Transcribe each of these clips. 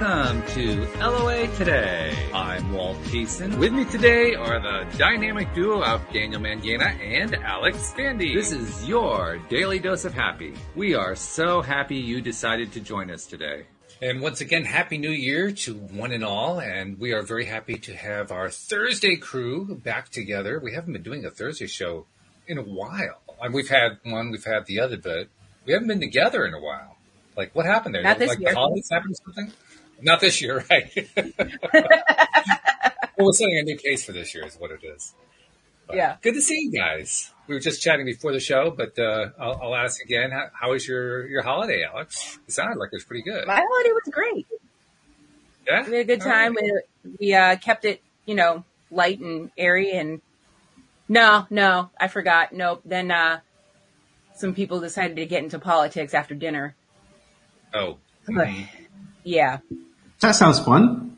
Welcome to LOA Today. I'm Walt Peason. With me today are the dynamic duo of Daniel Mangena and Alex Fandy. This is your daily dose of happy. We are so happy you decided to join us today. And once again, Happy New Year to one and all, and we are very happy to have our Thursday crew back together. We haven't been doing a Thursday show in a while. We've had one, we've had the other, but we haven't been together in a while. Like, what happened there? Not this like year. The holidays happened or something? Not this year, right? Well, we're setting a new pace for this year is what it is. But yeah. Good to see you guys. We were just chatting before the show, but I'll ask again, how was your holiday, Alex? It sounded like it was pretty good. My holiday was great. Yeah? We had a good time. Right. We kept it, light and airy. And no, I forgot. Nope. Then some people decided to get into politics after dinner. Oh. Yeah. That sounds fun.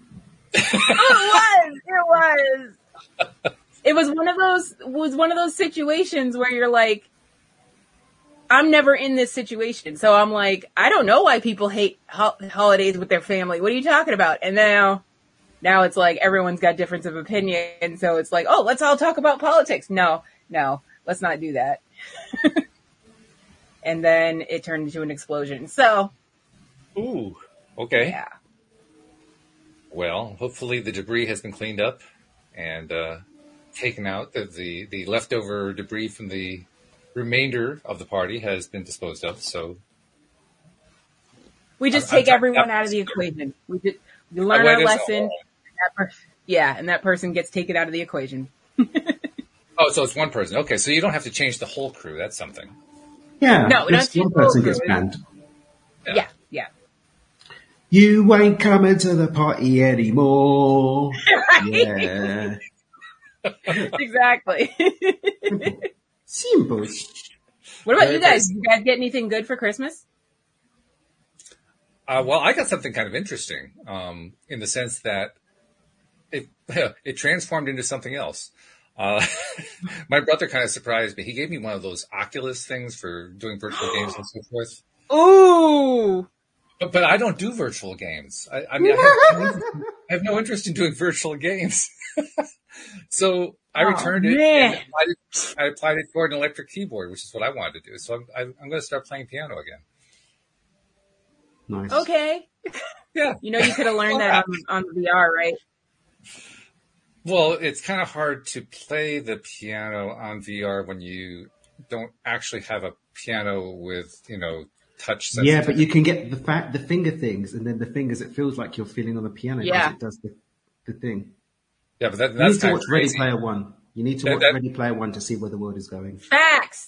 It was. It was one of those situations where you're like, I'm never in this situation. So I'm like, I don't know why people hate holidays with their family. What are you talking about? And now it's like everyone's got difference of opinion. So it's like, oh, let's all talk about politics. No, let's not do that. And then it turned into an explosion. So. Ooh, okay. Yeah. Well, hopefully the debris has been cleaned up and taken out. The leftover debris from the remainder of the party has been disposed of. So we just take everyone out of the equation. We learn our lesson. And that person gets taken out of the equation. Oh, so it's one person. Okay, so you don't have to change the whole crew. That's something. Yeah, no, just one person gets banned. Yeah. You ain't coming to the party anymore. Yeah. Exactly. Simple. What about you guys? You guys get anything good for Christmas? Well, I got something kind of interesting, in the sense that it transformed into something else. My brother kind of surprised me. He gave me one of those Oculus things for doing virtual games and so forth. Ooh. But I don't do virtual games. I have no interest in doing virtual games. So I returned it. And I applied it for an electric keyboard, which is what I wanted to do. So I'm going to start playing piano again. Nice. Okay. Yeah. You could have learned that on VR, right? Well, it's kind of hard to play the piano on VR when you don't actually have a piano with, touch sensitivity. Yeah, but you can get the finger things, and then the fingers, it feels like you're feeling on the piano because it does the thing. Yeah, but that's you need to watch crazy. Ready Player One. You need to watch Ready Player One to see where the world is going. Facts.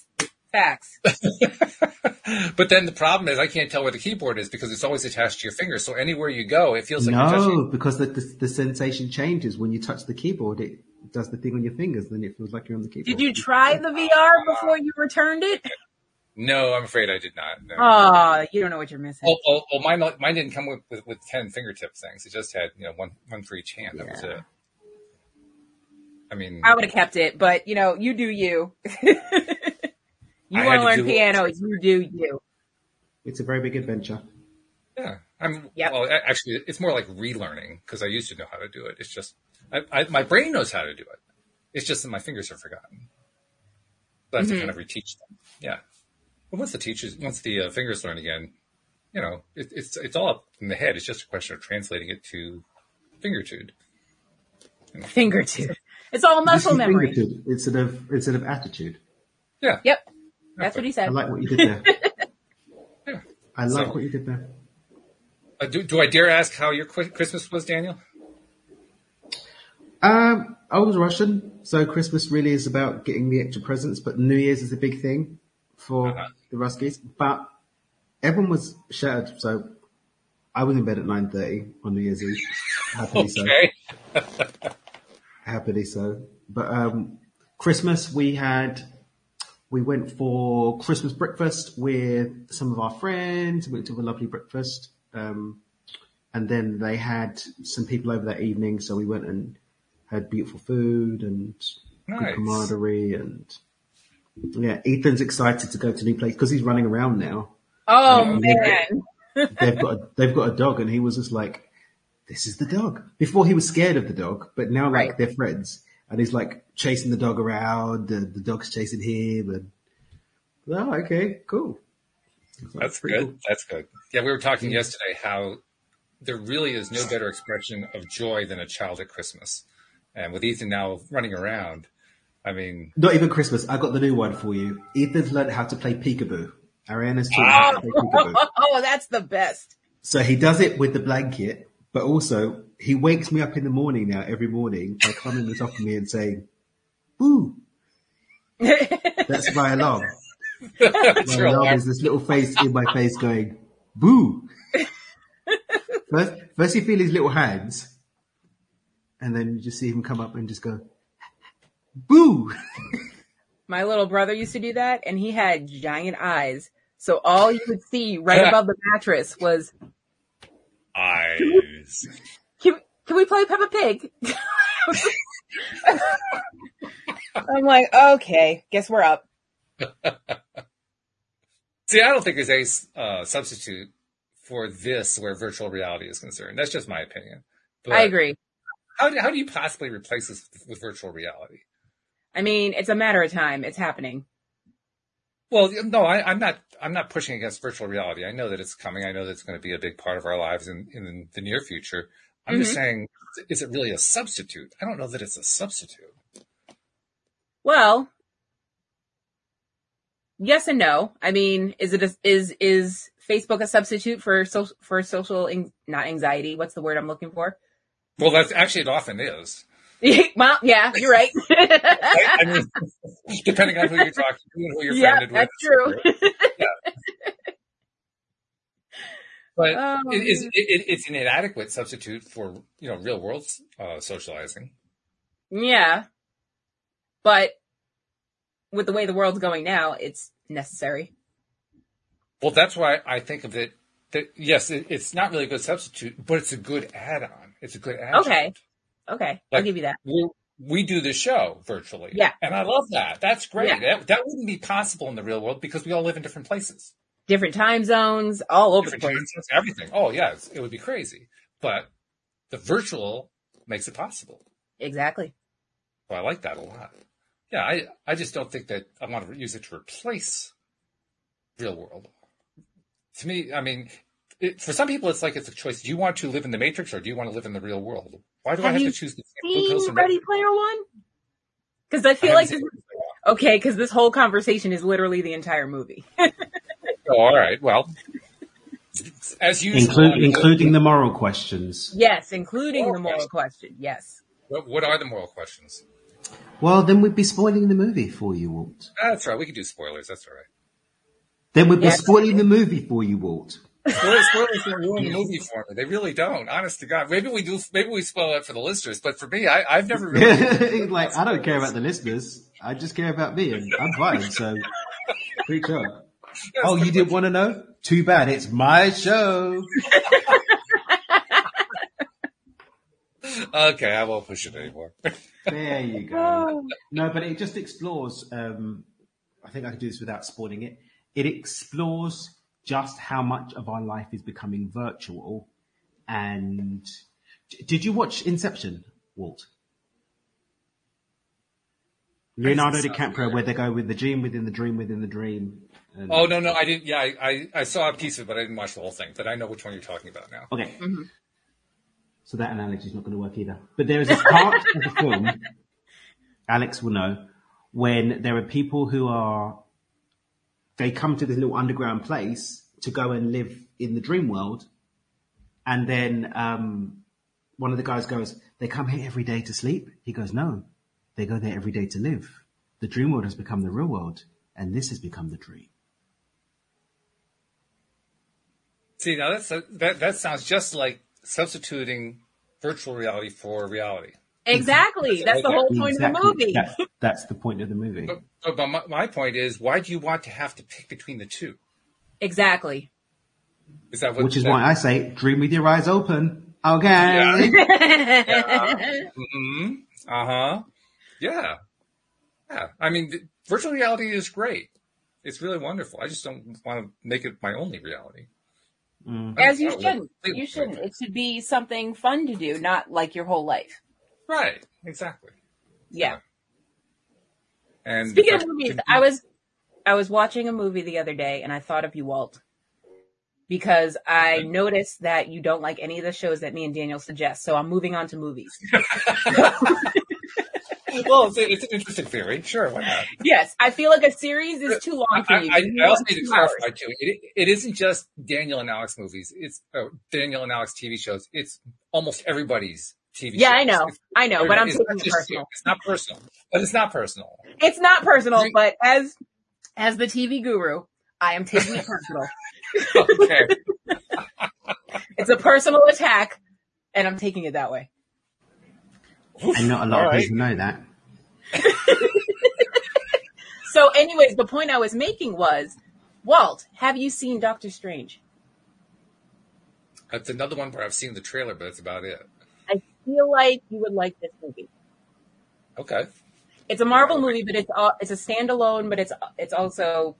But then the problem is I can't tell where the keyboard is because it's always attached to your finger. So anywhere you go, it feels like you're touching. No, because the sensation changes when you touch the keyboard. It does the thing on your fingers, then it feels like you're on the keyboard. Did you try the VR before you returned it? No, I'm afraid I did not. No. Oh, you don't know what you're missing. Well, mine didn't come with 10 fingertip things. It just had, one for each hand. That was it. I mean, I would have kept it, but you do you. You want to learn piano, you do you. It's a very big adventure. Yeah. Yep. Well, actually, it's more like relearning because I used to know how to do it. It's just, my brain knows how to do it. It's just that my fingers are forgotten. So I have to kind of reteach them. Yeah. But once the fingers learn again, it's all up in the head. It's just a question of translating it to fingertude. Fingertude. It's all muscle memory. Fingertude instead of attitude. Yeah. Yep. That's what he said. I like what you did there. Yeah. I like what you did there. Do I dare ask how your Christmas was, Daniel? I was Russian, so Christmas really is about getting the extra presents, but New Year's is a big thing for the Ruskies. But everyone was shattered, so I was in bed at 9:30 on New Year's Eve. Happily so. Happily so. But Christmas, we went for Christmas breakfast with some of our friends. We went to a lovely breakfast. And then they had some people over that evening, so we went and had beautiful food and good camaraderie. And yeah, Ethan's excited to go to a new place because he's running around now. Oh man. They've got a dog, and he was just like, this is the dog. Before he was scared of the dog, but now like Right. they're friends. And he's like chasing the dog around, the dog's chasing him, and oh, okay, cool. That's pretty good. cool. That's good. Yeah, we were talking yesterday how there really is no better expression of joy than a child at Christmas. And with Ethan now running around, I mean, Not even Christmas. I got the new one for you. Ethan's learned how to play peekaboo. Ariana's taught him how to play peekaboo. Oh, that's the best. So he does it with the blanket, but also he wakes me up in the morning now, every morning, by climbing on top of me and saying, boo. That's my alarm. that's My your alarm alarm. is this little face in my face going, boo. First you feel his little hands, and then you just see him come up and just go, boo. My little brother used to do that, and he had giant eyes. So all you would see right above the mattress was, Eyes. can we play Peppa Pig? I'm like, okay, guess we're up. See, I don't think there's a substitute for this where virtual reality is concerned. That's just my opinion. But I agree. How do you possibly replace this with virtual reality? I mean, it's a matter of time. It's happening. Well, no, I'm not pushing against virtual reality. I know that it's coming. I know that it's going to be a big part of our lives in the near future. I'm just saying, is it really a substitute? I don't know that it's a substitute. Well, yes and no. I mean, is Facebook a substitute for social not anxiety? What's the word I'm looking for? Well, that's actually it often is. Well, yeah, you're right. I mean, depending on who you're talking to and who you're Yeah, friended with. that's true. Yeah. But Oh, it's an inadequate substitute for, real world socializing. Yeah. But with the way the world's going now, it's necessary. Well, that's why I think of it that, yes, it's not really a good substitute, but it's a good add-on. It's a good add-on. Okay. I'll give you that. We do this show virtually. Yeah. And I love that. That's great. Yeah. That wouldn't be possible in the real world because we all live in different places. Different time zones, all over the Different place. time zones, everything. Oh, yeah, it would be crazy. But the virtual makes it possible. Exactly. So I like that a lot. Yeah, I just don't think that I want to use it to replace real world. To me, I mean, for some people, it's like it's a choice. Do you want to live in the Matrix or do you want to live in the real world? Why do I have to choose the Seen Ready Player One? Because I feel like because this whole conversation is literally the entire movie. Oh, all right. Well, as usual, Including the moral questions. Yes, including the moral question. Yes. What are the moral questions? Well, then we'd be spoiling the movie for you, Walt. That's right. We can do spoilers. That's all right. Then we'd be Yes. spoiling the movie for you, Walt. Spoilers don't ruin the movie for me. They really don't. Honest to God. Maybe we do. Maybe we spoil it for the listeners. But for me, I've never really. Like, I don't care about the listeners. I just care about me, and I'm fine. So, great job. Oh, you didn't want to know? Too bad. It's my show. Okay, I won't push it anymore. There you go. No, but it just explores. I think I can do this without spoiling it. It explores just how much of our life is becoming virtual. And did you watch Inception, Walt? Leonardo DiCaprio, where they go with the dream within the dream within the dream. And... Oh no, I didn't. Yeah, I saw a piece of it, but I didn't watch the whole thing. But I know which one you're talking about now. Okay. Mm-hmm. So that analogy is not going to work either. But there is a part of the film, Alex will know, when there are people who they come to this little underground place to go and live in the dream world. And then one of the guys goes, they come here every day to sleep? He goes, no, they go there every day to live. The dream world has become the real world, and this has become the dream. See, now that sounds just like substituting virtual reality for reality. Exactly. That's the whole point of the movie. That's the point of the movie. But my point is, why do you want to have to pick between the two? Exactly. Is that what? Which is why I say, dream with your eyes open. Okay. Yeah. Mm-hmm. Uh-huh. Yeah. Yeah. I mean, virtual reality is great. It's really wonderful. I just don't want to make it my only reality. As you Oh, shouldn't. well, You shouldn't. It should be something fun to do, not like your whole life. Right. Exactly. Yeah. And Speaking of movies, I was watching a movie the other day and I thought of you, Walt, because I noticed that you don't like any of the shows that me and Daniel suggest. So I'm moving on to movies. Well, it's an interesting theory. Sure, why not? Yes, I feel like a series is too long for you. I also need to clarify too. It isn't just Daniel and Alex movies. It's Daniel and Alex TV shows. It's almost everybody's TV shows. Yeah, I know, but I'm taking it personal. It's not personal, but it's not personal. It's not personal, but as the TV guru, I am taking it personal. Okay. It's a personal attack, and I'm taking it that way. And not a lot of people know that. So anyways, the point I was making was, Walt, have you seen Doctor Strange? That's another one where I've seen the trailer, but that's about it. I feel like you would like this movie. Okay. It's a Marvel movie, but it's a standalone, but it's also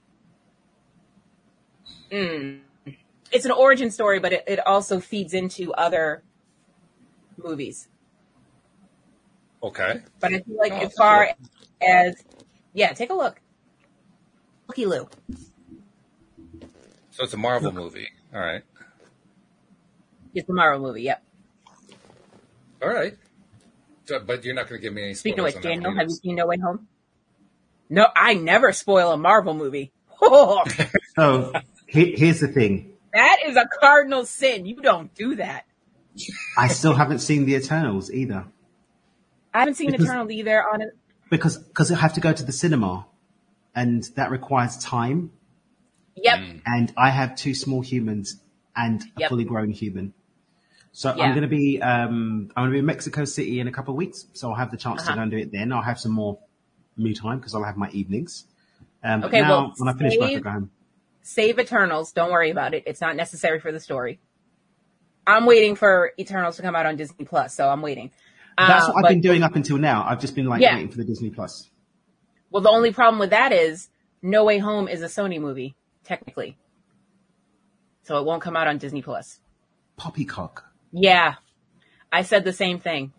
it's an origin story, but it also feeds into other movies. Okay. But I feel like as far as take a look. Looky Lou. So it's a Marvel movie. All right. It's a Marvel movie, yep. All right. So, but you're not going to give me any spoilers. Speaking of which, on Daniel, that have you seen No Way Home? No, I never spoil a Marvel movie. So here's the thing. That is a cardinal sin. You don't do that. I still haven't seen the Eternals either. I haven't seen Eternal either on it. Because I have to go to the cinema and that requires time. Yep. And I have two small humans and a fully grown human. So Yeah. I'm going to be in Mexico City in a couple of weeks. So I'll have the chance to go and do it then. I'll have some more me time because I'll have my evenings. But Okay, now well, when I finish work, I go home. Save Eternals. Don't worry about it. It's not necessary for the story. I'm waiting for Eternals to come out on Disney Plus, so I'm waiting. That's what I've been doing up until now. I've just been waiting for the Disney Plus. Well, the only problem with that is No Way Home is a Sony movie, technically. So it won't come out on Disney Plus. Poppycock. Yeah. I said the same thing.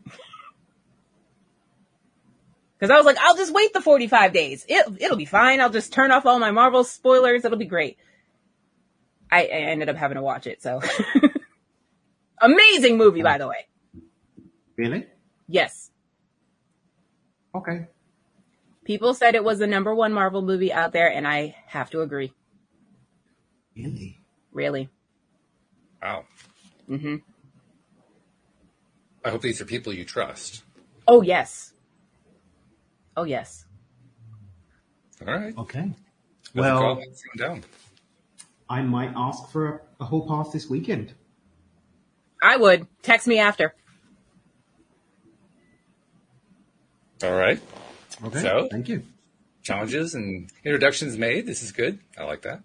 Because I was like, I'll just wait the 45 days. It'll be fine. I'll just turn off all my Marvel spoilers. It'll be great. I ended up having to watch it, so. Amazing movie, by the way. Really? Yes. Okay. People said it was the number one Marvel movie out there, and I have to agree. Really? Really. Wow. Mm-hmm. I hope these are people you trust. Oh, yes. Oh, yes. All right. Okay. Well, Well, down. I might ask for a whole pass this weekend. I would. Text me after. All right. Okay. So? Thank you. Challenges and introductions made. This is good. I like that.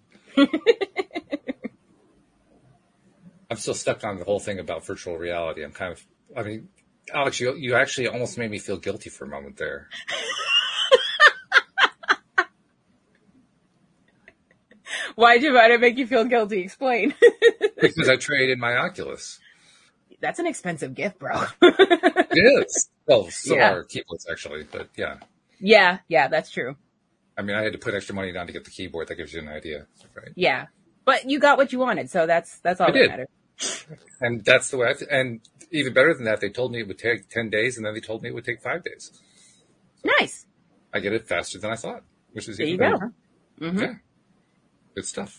I'm still stuck on the whole thing about virtual reality. Alex, you actually almost made me feel guilty for a moment there. Why'd it make you feel guilty? Explain. Because I traded my Oculus. That's an expensive gift, bro. It is. Well, so Yeah. are keyboards actually, but yeah. Yeah, that's true. I mean, I had to put extra money down to get the keyboard. That gives you an idea, right? Yeah. But you got what you wanted, so that's all I that did. matters. And that's the way and even better than that, they told me it would take 10 days, and then they told me it would take 5 days. Nice. I get it faster than I thought, which is There you even go. better. Mm-hmm. Yeah. Good stuff.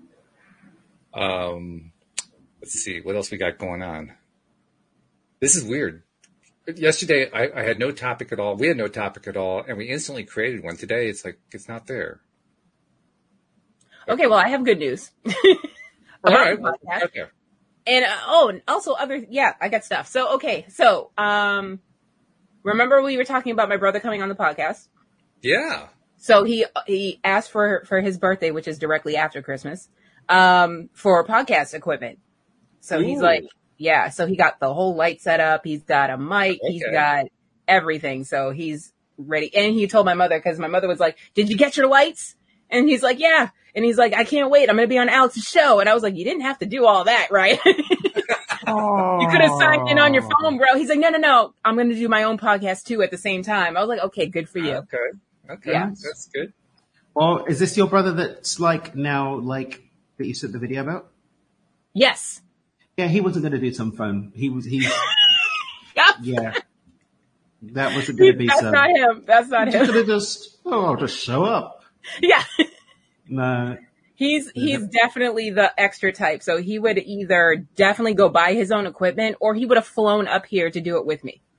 Let's see. What else we got going on? This is weird. Yesterday, I had no topic at all. We had no topic at all, and we instantly created one. Today, it's like, it's not there. Okay, well, I have good news. All right. the Well, podcast. okay. And and also I got stuff. So, okay. So, remember we were talking about my brother coming on the podcast? Yeah. So he asked for his birthday, which is directly after Christmas, for podcast equipment. So he's Ooh. like, yeah, so he got the whole light set up. He's got a mic. Okay. He's got everything. So he's ready. And he told my mother, because my mother was like, did you get your lights? And he's like, yeah. And he's like, I can't wait. I'm going to be on Alex's show. And I was like, you didn't have to do all that, right? You could have signed in on your phone, bro. He's like, no. I'm going to do my own podcast too at the same time. I was like, okay, good for you. Okay. Yeah. That's good. Well, is this your brother that's like now, like, that you sent the video about? Yes. Yeah, he wasn't going to do some phone. He's Yep. yeah. That wasn't going to be That's some. not him. That's not He's him. going to I'll just show up. Yeah. No. He's definitely the extra type. So he would either definitely go buy his own equipment or he would have flown up here to do it with me.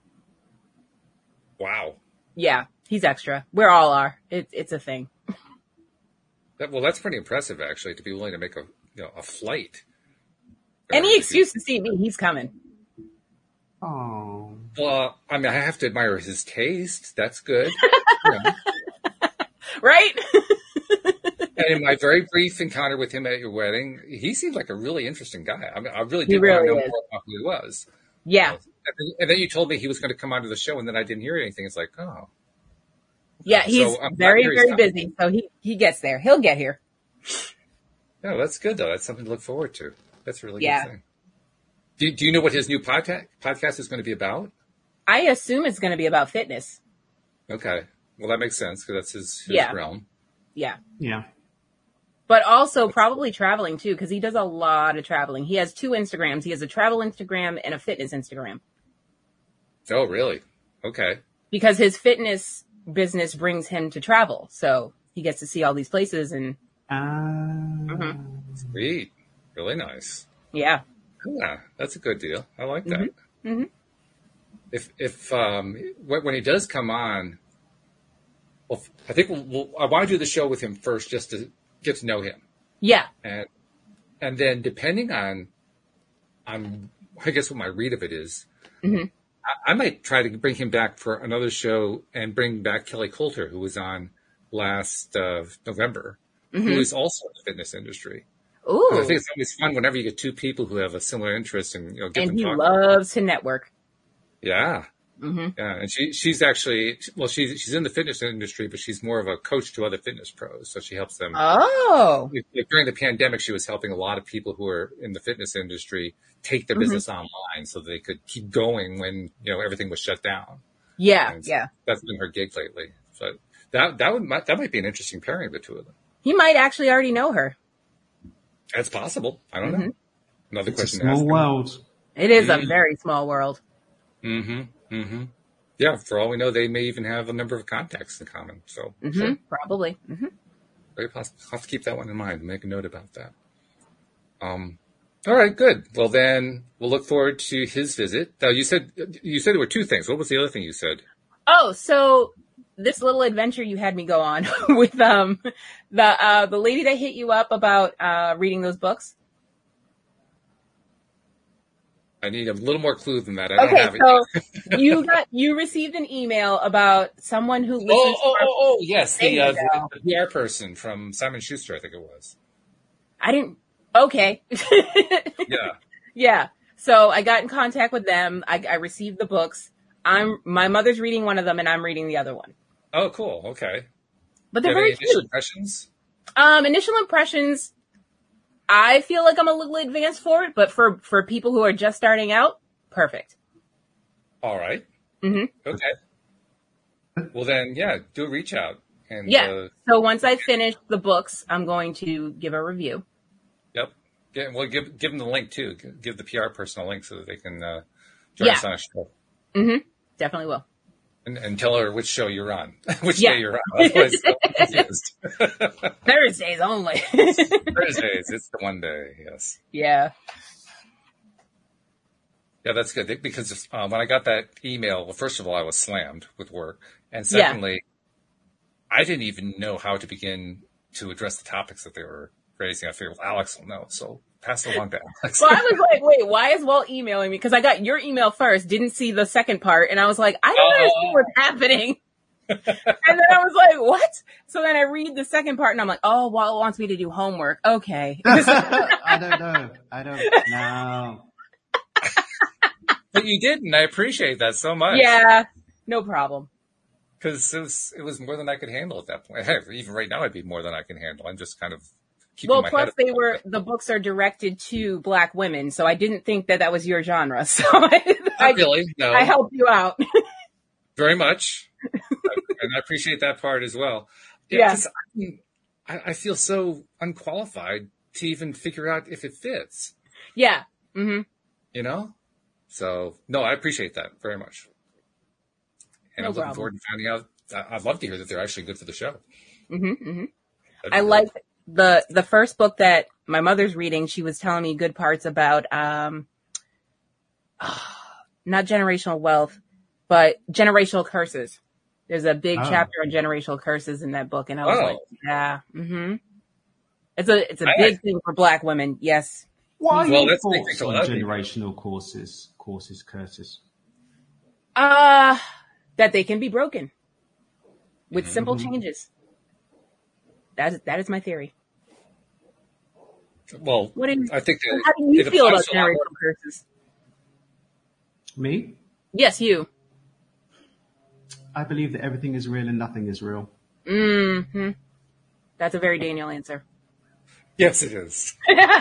Wow. Yeah. He's extra. We all are. It's a thing. Well, that's pretty impressive, actually, to be willing to make a flight. Any excuse to see me, he's coming. Oh. Well, I mean, I have to admire his taste. That's good. Right? And in my very brief encounter with him at your wedding, he seemed like a really interesting guy. I mean, I really did want to know more about who he was. Yeah. And then you told me he was going to come onto the show, and then I didn't hear anything. It's like, oh. Yeah, he's very, very busy. So he gets there. He'll get here. Yeah, that's good, though. That's something to look forward to. That's a really Yeah. good thing. Do you know what his new podcast is going to be about? I assume it's going to be about fitness. Okay. Well, that makes sense because that's his realm. Yeah. Yeah. But also probably traveling too, because he does a lot of traveling. He has 2 Instagrams. He has a travel Instagram and a fitness Instagram. Oh, really? Okay. Because his fitness business brings him to travel. So he gets to see all these places and Sweet. Really nice. yeah. Yeah, that's a good deal. I like that. Mm-hmm. If when he does come on, well, I think I want to do the show with him first just to get to know him. Yeah. And then depending on I guess what my read of it is, I might try to bring him back for another show and bring back Kelly Coulter, who was on last November, who is also in the fitness industry. Ooh. And I think it's always fun whenever you get 2 people who have a similar interest and get them he talking. loves to network. Yeah. Yeah. And she's actually, she's in the fitness industry, but she's more of a coach to other fitness pros. So she helps them. Oh. During the pandemic, she was helping a lot of people who are in the fitness industry take their business online so they could keep going when, everything was shut down. Yeah. And so Yeah. that's been her gig lately. So that might be an interesting pairing of the 2 of them. He might actually already know her. That's possible. I don't know. Another It's a question to ask small him. world. It is a very small world. Yeah, for all we know, they may even have a number of contacts in common. So sure. Probably. Very possible. I'll have to keep that one in mind and make a note about that. All right, good. Well, then we'll look forward to his visit. Now, you said there were 2 things. What was the other thing you said? Oh, so this little adventure you had me go on with the lady that hit you up about reading those books. I need a little more clue than that. I don't have it. So you received an email about someone who listens Oh, yes. The radio. PR person from Simon Schuster, I think it was. I didn't. Okay. Yeah. Yeah. So I got in contact with them. I received the books. My mother's reading one of them and I'm reading the other one. Oh, cool. Okay. But they're Do you very have any initial cute. impressions? Initial impressions, I feel like I'm a little advanced for it, but for people who are just starting out, perfect. All right. Okay. Well, then, do a reach out. And, Yeah. So once I finish the books, I'm going to give a review. Yep. Yeah, well, give them the link too. Give the PR person a link so that they can join us on a show. Definitely will. And tell her which show you're on, which Yeah. day you're on. Otherwise, I'm confused. Thursdays only. Thursdays, it's the one day. Yes. Yeah. Yeah, that's good because when I got that email, well, first of all, I was slammed with work, and secondly, I didn't even know how to begin to address the topics that they were raising. I figured Alex will know, so pass it along to Alex. Well, I was like, wait, why is Walt emailing me? Because I got your email first, didn't see the second part, and I was like, I don't understand what's happening. And then I was like, what? So then I read the second part, and I'm like, oh, Walt wants me to do homework. Okay. I don't know. But you did, and I appreciate that so much. Yeah, no problem. because it was more than I could handle at that point. Heck, even right now, I'd be more than I can handle. I'm just kind of keeping Well, my plus head the books are directed to Black women, so I didn't think that was your genre. So Not really, no. I helped you out. Very much. And I appreciate that part as well. Yeah. 'Cause I feel so unqualified to even figure out if it fits, Yeah. Mm-hmm. you know? So, no, I appreciate that very much. And No I'm looking problem. forward to finding out. I'd love to hear that they're actually good for the show. Mm-hmm. Mm-hmm. That'd be I great. like the first book that my mother's reading. She was telling me good parts about not generational wealth, but generational curses. There's a big chapter on generational curses in that book, and I was like, yeah, mm-hmm. It's a big thing for Black women. Yes. What are Well, your that's thoughts big for on a lot of people. generational curses? That they can be broken with simple changes. That is my theory. Well, What do you, I think that how do you it feel about applies to a lot more- generational curses? Me? Yes, you. I believe that everything is real and nothing is real. Mm-hmm. That's a very Daniel answer. Yes, it is.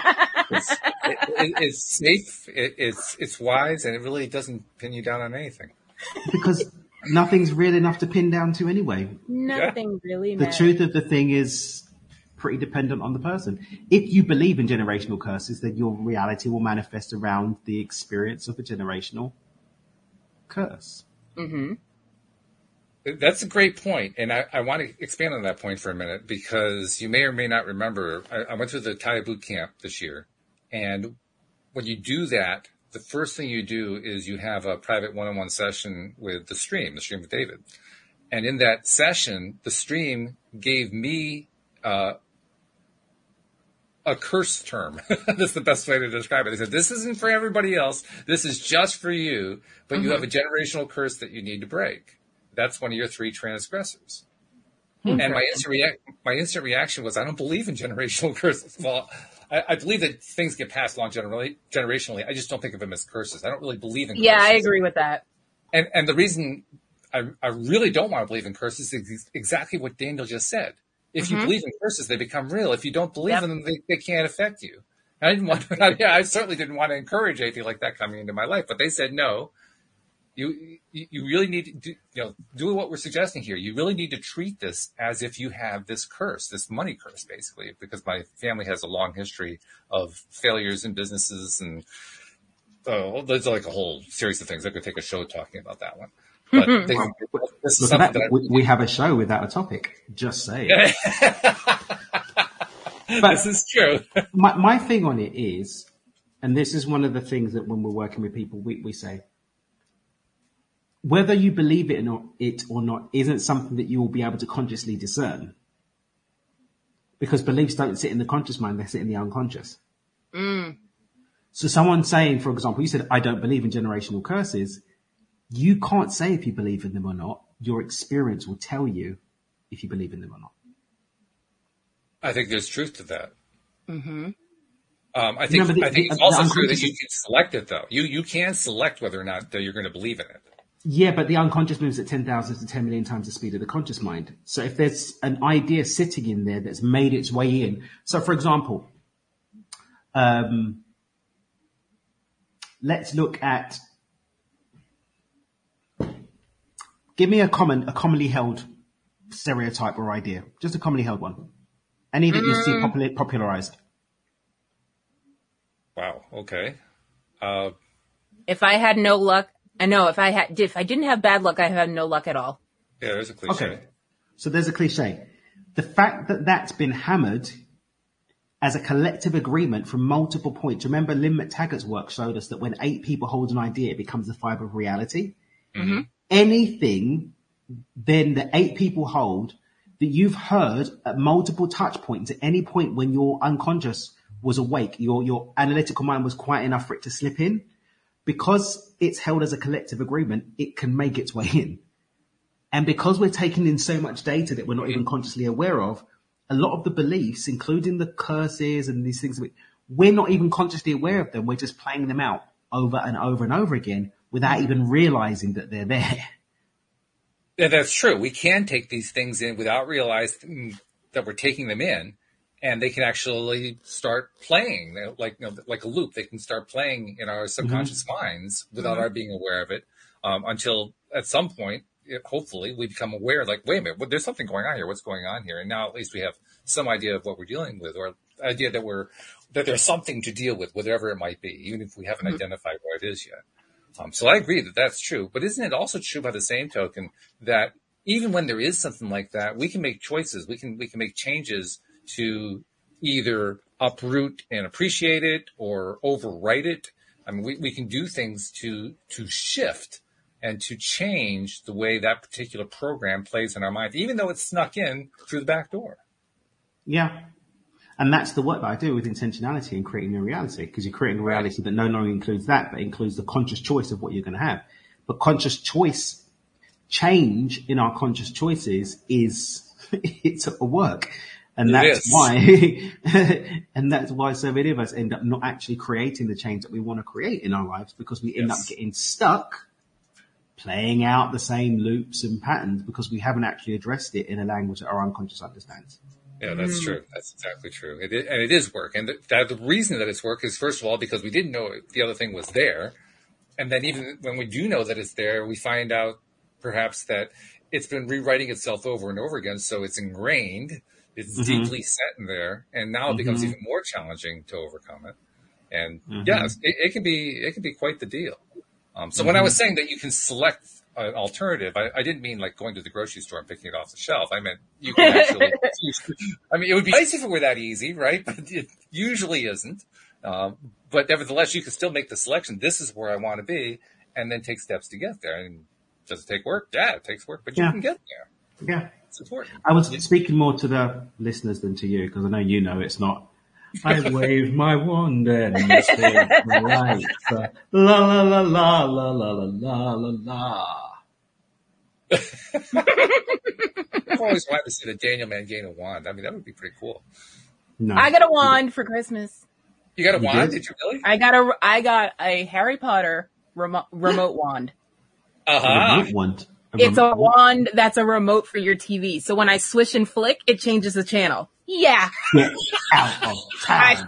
It's safe. It's wise, and it really doesn't pin you down on anything. Because nothing's real enough to pin down to anyway. Nothing really The matters. truth of the thing is pretty dependent on the person. If you believe in generational curses, then your reality will manifest around the experience of a generational curse. Mm-hmm. That's a great point, and I want to expand on that point for a minute because you may or may not remember. I went through the Taya boot camp this year, and when you do that, the first thing you do is you have a private one-on-one session with the stream with David, and in that session, the stream gave me a curse term. That's the best way to describe it. They said, "This isn't for everybody else. This is just for you, but you have a generational curse that you need to break." That's one of your 3 transgressors. And my instant reaction was, I don't believe in generational curses. Well, I believe that things get passed along generationally. I just don't think of them as curses. I don't really believe in curses. Yeah, I agree with that. And the reason I really don't want to believe in curses is exactly what Daniel just said. If you believe in curses, they become real. If you don't believe in them, they can't affect you. I certainly didn't want to encourage anything like that coming into my life, but they said no. You really need to do what we're suggesting here. You really need to treat this as if you have this curse, this money curse, basically, because my family has a long history of failures in businesses, and there's like a whole series of things. I could take a show talking about that one. But this is Look at something that. We have a show without a topic. Just saying. This is true. My thing on it is, and this is one of the things that when we're working with people, we say, whether you believe it or not isn't something that you will be able to consciously discern. Because beliefs don't sit in the conscious mind, they sit in the unconscious. So someone saying, for example, you said, I don't believe in generational curses. You can't say if you believe in them or not. Your experience will tell you if you believe in them or not. I think there's truth to that. Mm-hmm. I think it's also true that you can select it, though. You can select whether or not you're going to believe in it. Yeah, but the unconscious moves at 10,000 to 10 million times the speed of the conscious mind. So if there's an idea sitting in there that's made its way in. So for example, let's look at, give me a commonly held stereotype or idea. Just a commonly held one. Any that you see popularized. Wow. Okay. If I had no luck, I know if I didn't have bad luck, I had no luck at all. Yeah, there's a cliche. Okay. So there's a cliche. The fact that that's been hammered as a collective agreement from multiple points. Remember, Lynn McTaggart's work showed us that when 8 people hold an idea, it becomes the fiber of reality. Mm-hmm. Anything then that 8 people hold that you've heard at multiple touch points at any point when your unconscious was awake, your analytical mind was quiet enough for it to slip in. Because it's held as a collective agreement, it can make its way in. And because we're taking in so much data that we're not even consciously aware of, a lot of the beliefs, including the curses and these things, we're not even consciously aware of them. We're just playing them out over and over and over again without even realizing that they're there. Yeah, that's true. We can take these things in without realizing that we're taking them in, and they can actually start playing like a loop. They can start playing in our subconscious minds without our being aware of it, until at some point, hopefully, we become aware. Like, wait a minute, there's something going on here. What's going on here? And now at least we have some idea of what we're dealing with, or idea that there's something to deal with, whatever it might be, even if we haven't identified what it is yet. So I agree that that's true. But isn't it also true by the same token that even when there is something like that, we can make choices. We can make changes to either uproot and appreciate it or overwrite it. I mean, we can do things to shift and to change the way that particular program plays in our mind, even though it's snuck in through the back door. Yeah. And that's the work that I do with intentionality and creating a reality, because you're creating a reality that no longer includes that, but includes the conscious choice of what you're going to have. But conscious choice, change in our conscious choices it's a work. And that's why, and that's why so many of us end up not actually creating the change that we want to create in our lives, because we end up getting stuck playing out the same loops and patterns because we haven't actually addressed it in a language that our unconscious understands. Yeah, that's true. That's exactly true. And it is work. And the reason that it's work is, first of all, because we didn't know the other thing was there. And then even when we do know that it's there, we find out perhaps that it's been rewriting itself over and over again. So it's ingrained. It's deeply set in there. And now it becomes even more challenging to overcome it. And yes, it can be quite the deal. So when I was saying that you can select an alternative, I didn't mean like going to the grocery store and picking it off the shelf. I meant you can actually, I mean, it would be nice if it were that easy, right? But it usually isn't. But nevertheless, you can still make the selection. This is where I want to be, and then take steps to get there. And does it take work? Yeah, it takes work, but you can get there. Yeah. It's important. I was speaking more to the listeners than to you, because I know it's not. I wave my wand and you save my life. La la la la la la la la la. I've always wanted to see the Daniel Mangena wand. I mean, that would be pretty cool. No. I got a wand for Christmas. You got a wand? Did you really? I got a Harry Potter remote wand. Remote wand. It's a wand that's a remote for your TV. So when I swish and flick, it changes the channel. Yeah. Get out of town.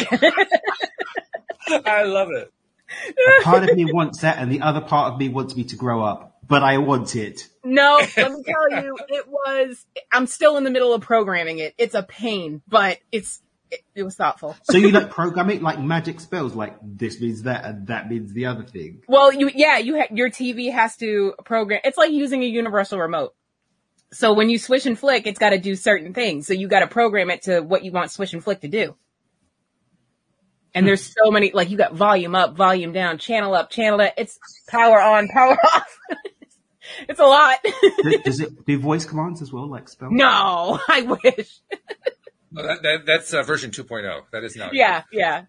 I love it. A part of me wants that, and the other part of me wants me to grow up, but I want it. No, let me tell you, I'm still in the middle of programming it. It's a pain, but it was thoughtful. So you like program it like magic spells, like this means that and that means the other thing. Well, your TV has to program. It's like using a universal remote. So when you swish and flick, it's got to do certain things. So you got to program it to what you want swish and flick to do. And there's so many, like you got volume up, volume down, channel up, channel down. It's power on, power off. It's a lot. Does it do voice commands as well, like spells? No, I wish. Well, that's version 2.0. That is not. Yeah.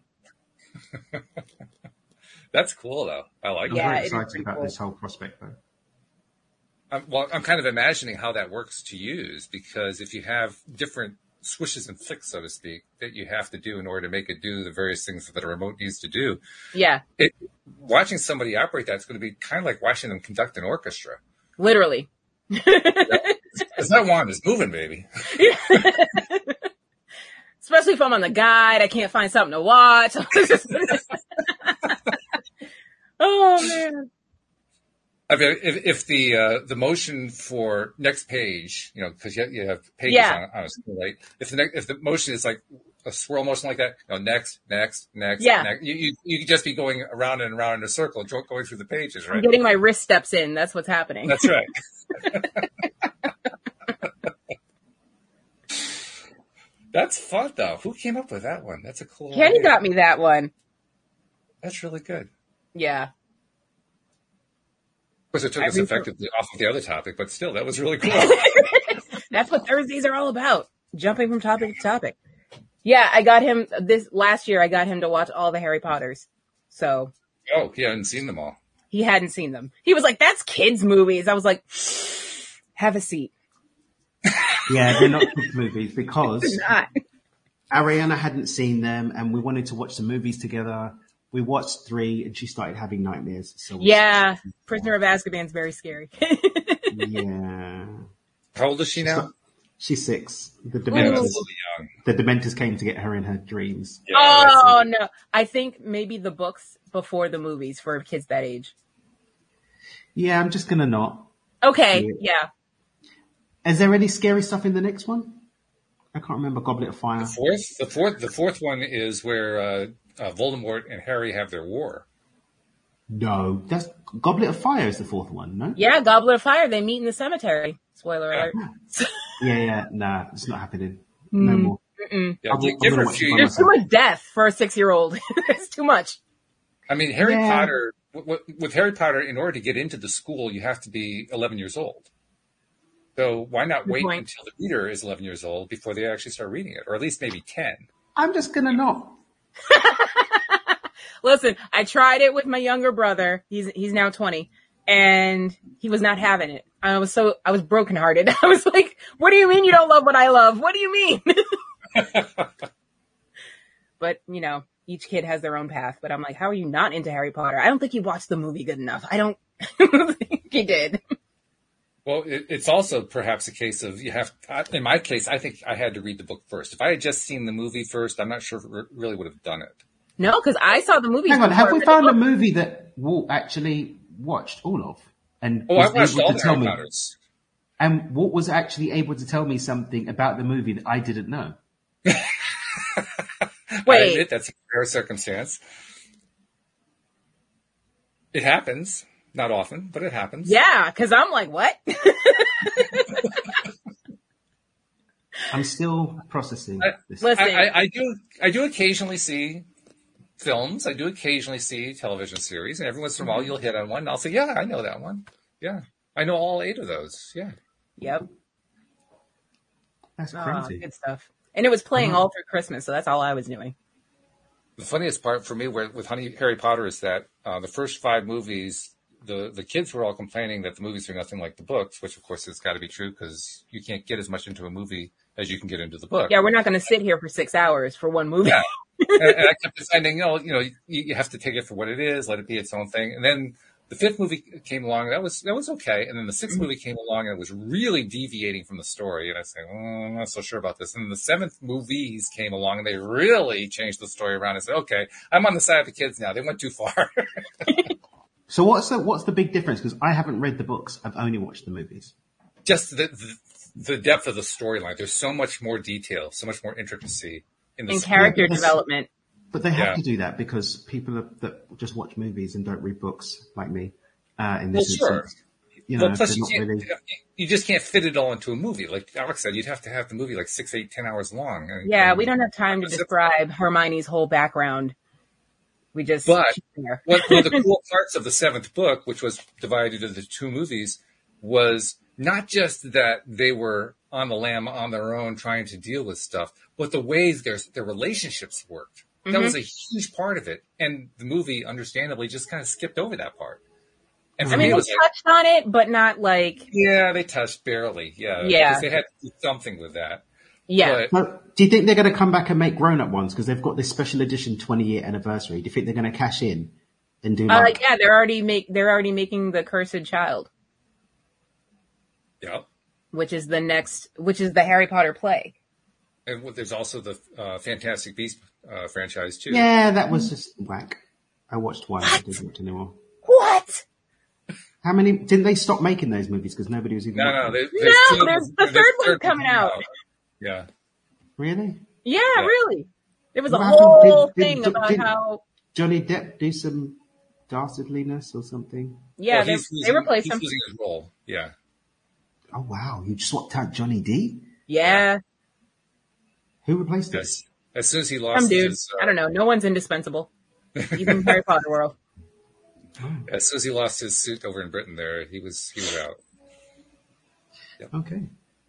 That's cool though. I like it. I'm very excited about this whole prospect though. I'm kind of imagining how that works to use, because if you have different swishes and flicks, so to speak, that you have to do in order to make it do the various things that a remote needs to do. Yeah. Watching somebody operate that's going to be kind of like watching them conduct an orchestra. Literally. Because that wand is moving, baby. Especially if I'm on the guide, I can't find something to watch. Oh man. I mean, if the motion for next page, because you have pages on a screen, right? If the motion is like a swirl motion like that, next, next, next, next, you could just be going around and around in a circle, going through the pages, right? I'm getting my wrist steps in. That's what's happening. That's right. That's fun, though. Who came up with that one? That's a cool Kenny idea. got me that one. That's really good. Yeah. Of course, it took us effectively off of the other topic, but still, that was really cool. That's what Thursdays are all about. Jumping from topic to topic. Yeah, I got him last year. I got him to watch all the Harry Potters. So. Oh, he hadn't seen them all. He hadn't seen them. He was like, "That's kids' movies." I was like, "Have a seat." Yeah, they're not kids' movies because They're not. Ariana hadn't seen them, and we wanted to watch the movies together. We watched 3, and she started having nightmares. So yeah, Prisoner of Azkaban's very scary. Yeah. How old is she now? She's 6. The Yeah, that's a Dementors. little young. The Dementors came to get her in her dreams. Yeah, Oh no! I think maybe the books before the movies for kids that age. Yeah, I'm just gonna not. Okay, yeah. Is there any scary stuff in the next one? I can't remember. Goblet of Fire. The fourth one is where Voldemort and Harry have their war. No, that's Goblet of Fire is the 4th one. No. Yeah, Goblet of Fire. They meet in the cemetery. Spoiler alert. Yeah. Nah, it's not happening. No more. Yeah, I'm give gonna her a watch few it by years. There's too much death for a 6-year-old. It's too much. I mean, Harry Yeah. Potter. With Harry Potter, in order to get into the school, you have to be 11 years old. So why not wait point. until the reader is 11 years old before they actually start reading it, or at least maybe 10? I'm just gonna not. Listen, I tried it with my younger brother. He's now 20, and he was not having it. I was brokenhearted. I was like, "What do you mean you don't love what I love? What do you mean?" But each kid has their own path. But I'm like, "How are you not into Harry Potter?" I don't think you watched the movie good enough. I don't think he did. Well, it's also perhaps a case of in my case, I think I had to read the book first. If I had just seen the movie first, I'm not sure if it really would have done it. No, because I saw the movie. Hang on, have before I we read the found a book. movie that Walt actually watched all of? And Oh, I was watched able all to the tell Harry me, Potters. and Walt was actually able to tell me something about the movie that I didn't know. I Wait. admit that's a rare circumstance. It happens. Not often, but it happens. Yeah, because I'm like, what? I'm still processing this. Listen. I do occasionally see films. I do occasionally see television series, and every once in a while you'll hit on one, and I'll say, yeah, I know that one. Yeah. I know all 8 of those. Yeah. Yep. That's Oh, crazy. good stuff. And it was playing all through Christmas, so that's all I was doing. The funniest part for me with Harry Potter is that the first 5 movies, the kids were all complaining that the movies are nothing like the books, which of course has got to be true because you can't get as much into a movie as you can get into the book. Yeah, we're not going to sit here for 6 hours for one movie. Yeah. and I kept deciding, you have to take it for what it is, let it be its own thing. And then the 5th movie came along, that was okay. And then the 6th movie came along and it was really deviating from the story. And I said, I'm not so sure about this. And the 7th movies came along and they really changed the story around. I said, okay, I'm on the side of the kids now. They went too far. So what's the big difference? Because I haven't read the books. I've only watched the movies. Just the depth of the storyline. There's so much more detail, so much more intricacy in the And story. character development. But they have Yeah. to do that because people that just watch movies and don't read books like me. In Well, this sure. instance, you Well, know, plus they're not really. you just can't fit it all into a movie. Like Alex said, you'd have to have the movie like 6, 8, 10 hours long. Yeah, we don't have time to describe Hermione's whole background. We just But keep it there. one of the cool parts of the 7th book, which was divided into 2 movies, was not just that they were on the lam on their own trying to deal with stuff, but the ways their relationships worked. That was a huge part of it. And the movie, understandably, just kind of skipped over that part. And for I me, mean, it they was like, touched on it, but not like, yeah, they touched barely. Yeah. Yeah. Because they had to do something with that. yeah. But But do you think they're going to come back and make grown-up ones because they've got this special edition 20-year anniversary? Do you think they're going to cash in and do like? Yeah, they're already making the Cursed Child, yeah. which is the Harry Potter play. And there's also the Fantastic Beasts franchise too. Yeah, that was just whack. I watched one. I didn't watch anymore. What? How many? Didn't they stop making those movies because nobody was even? No, watching? There's the third one coming out. Yeah. Really? Yeah, really. There was a What whole happened? thing about didn't how. Johnny Depp do some dastardliness or something? Yeah, Well, they replaced he's him. losing his role. Yeah. Oh wow! You swapped out Johnny D. Yeah, Who replaced him? Yes. As soon as he some lost dude. his, I don't know. No one's indispensable, even in Harry Potter world. as soon as he lost his suit over in Britain, there he was out. Okay.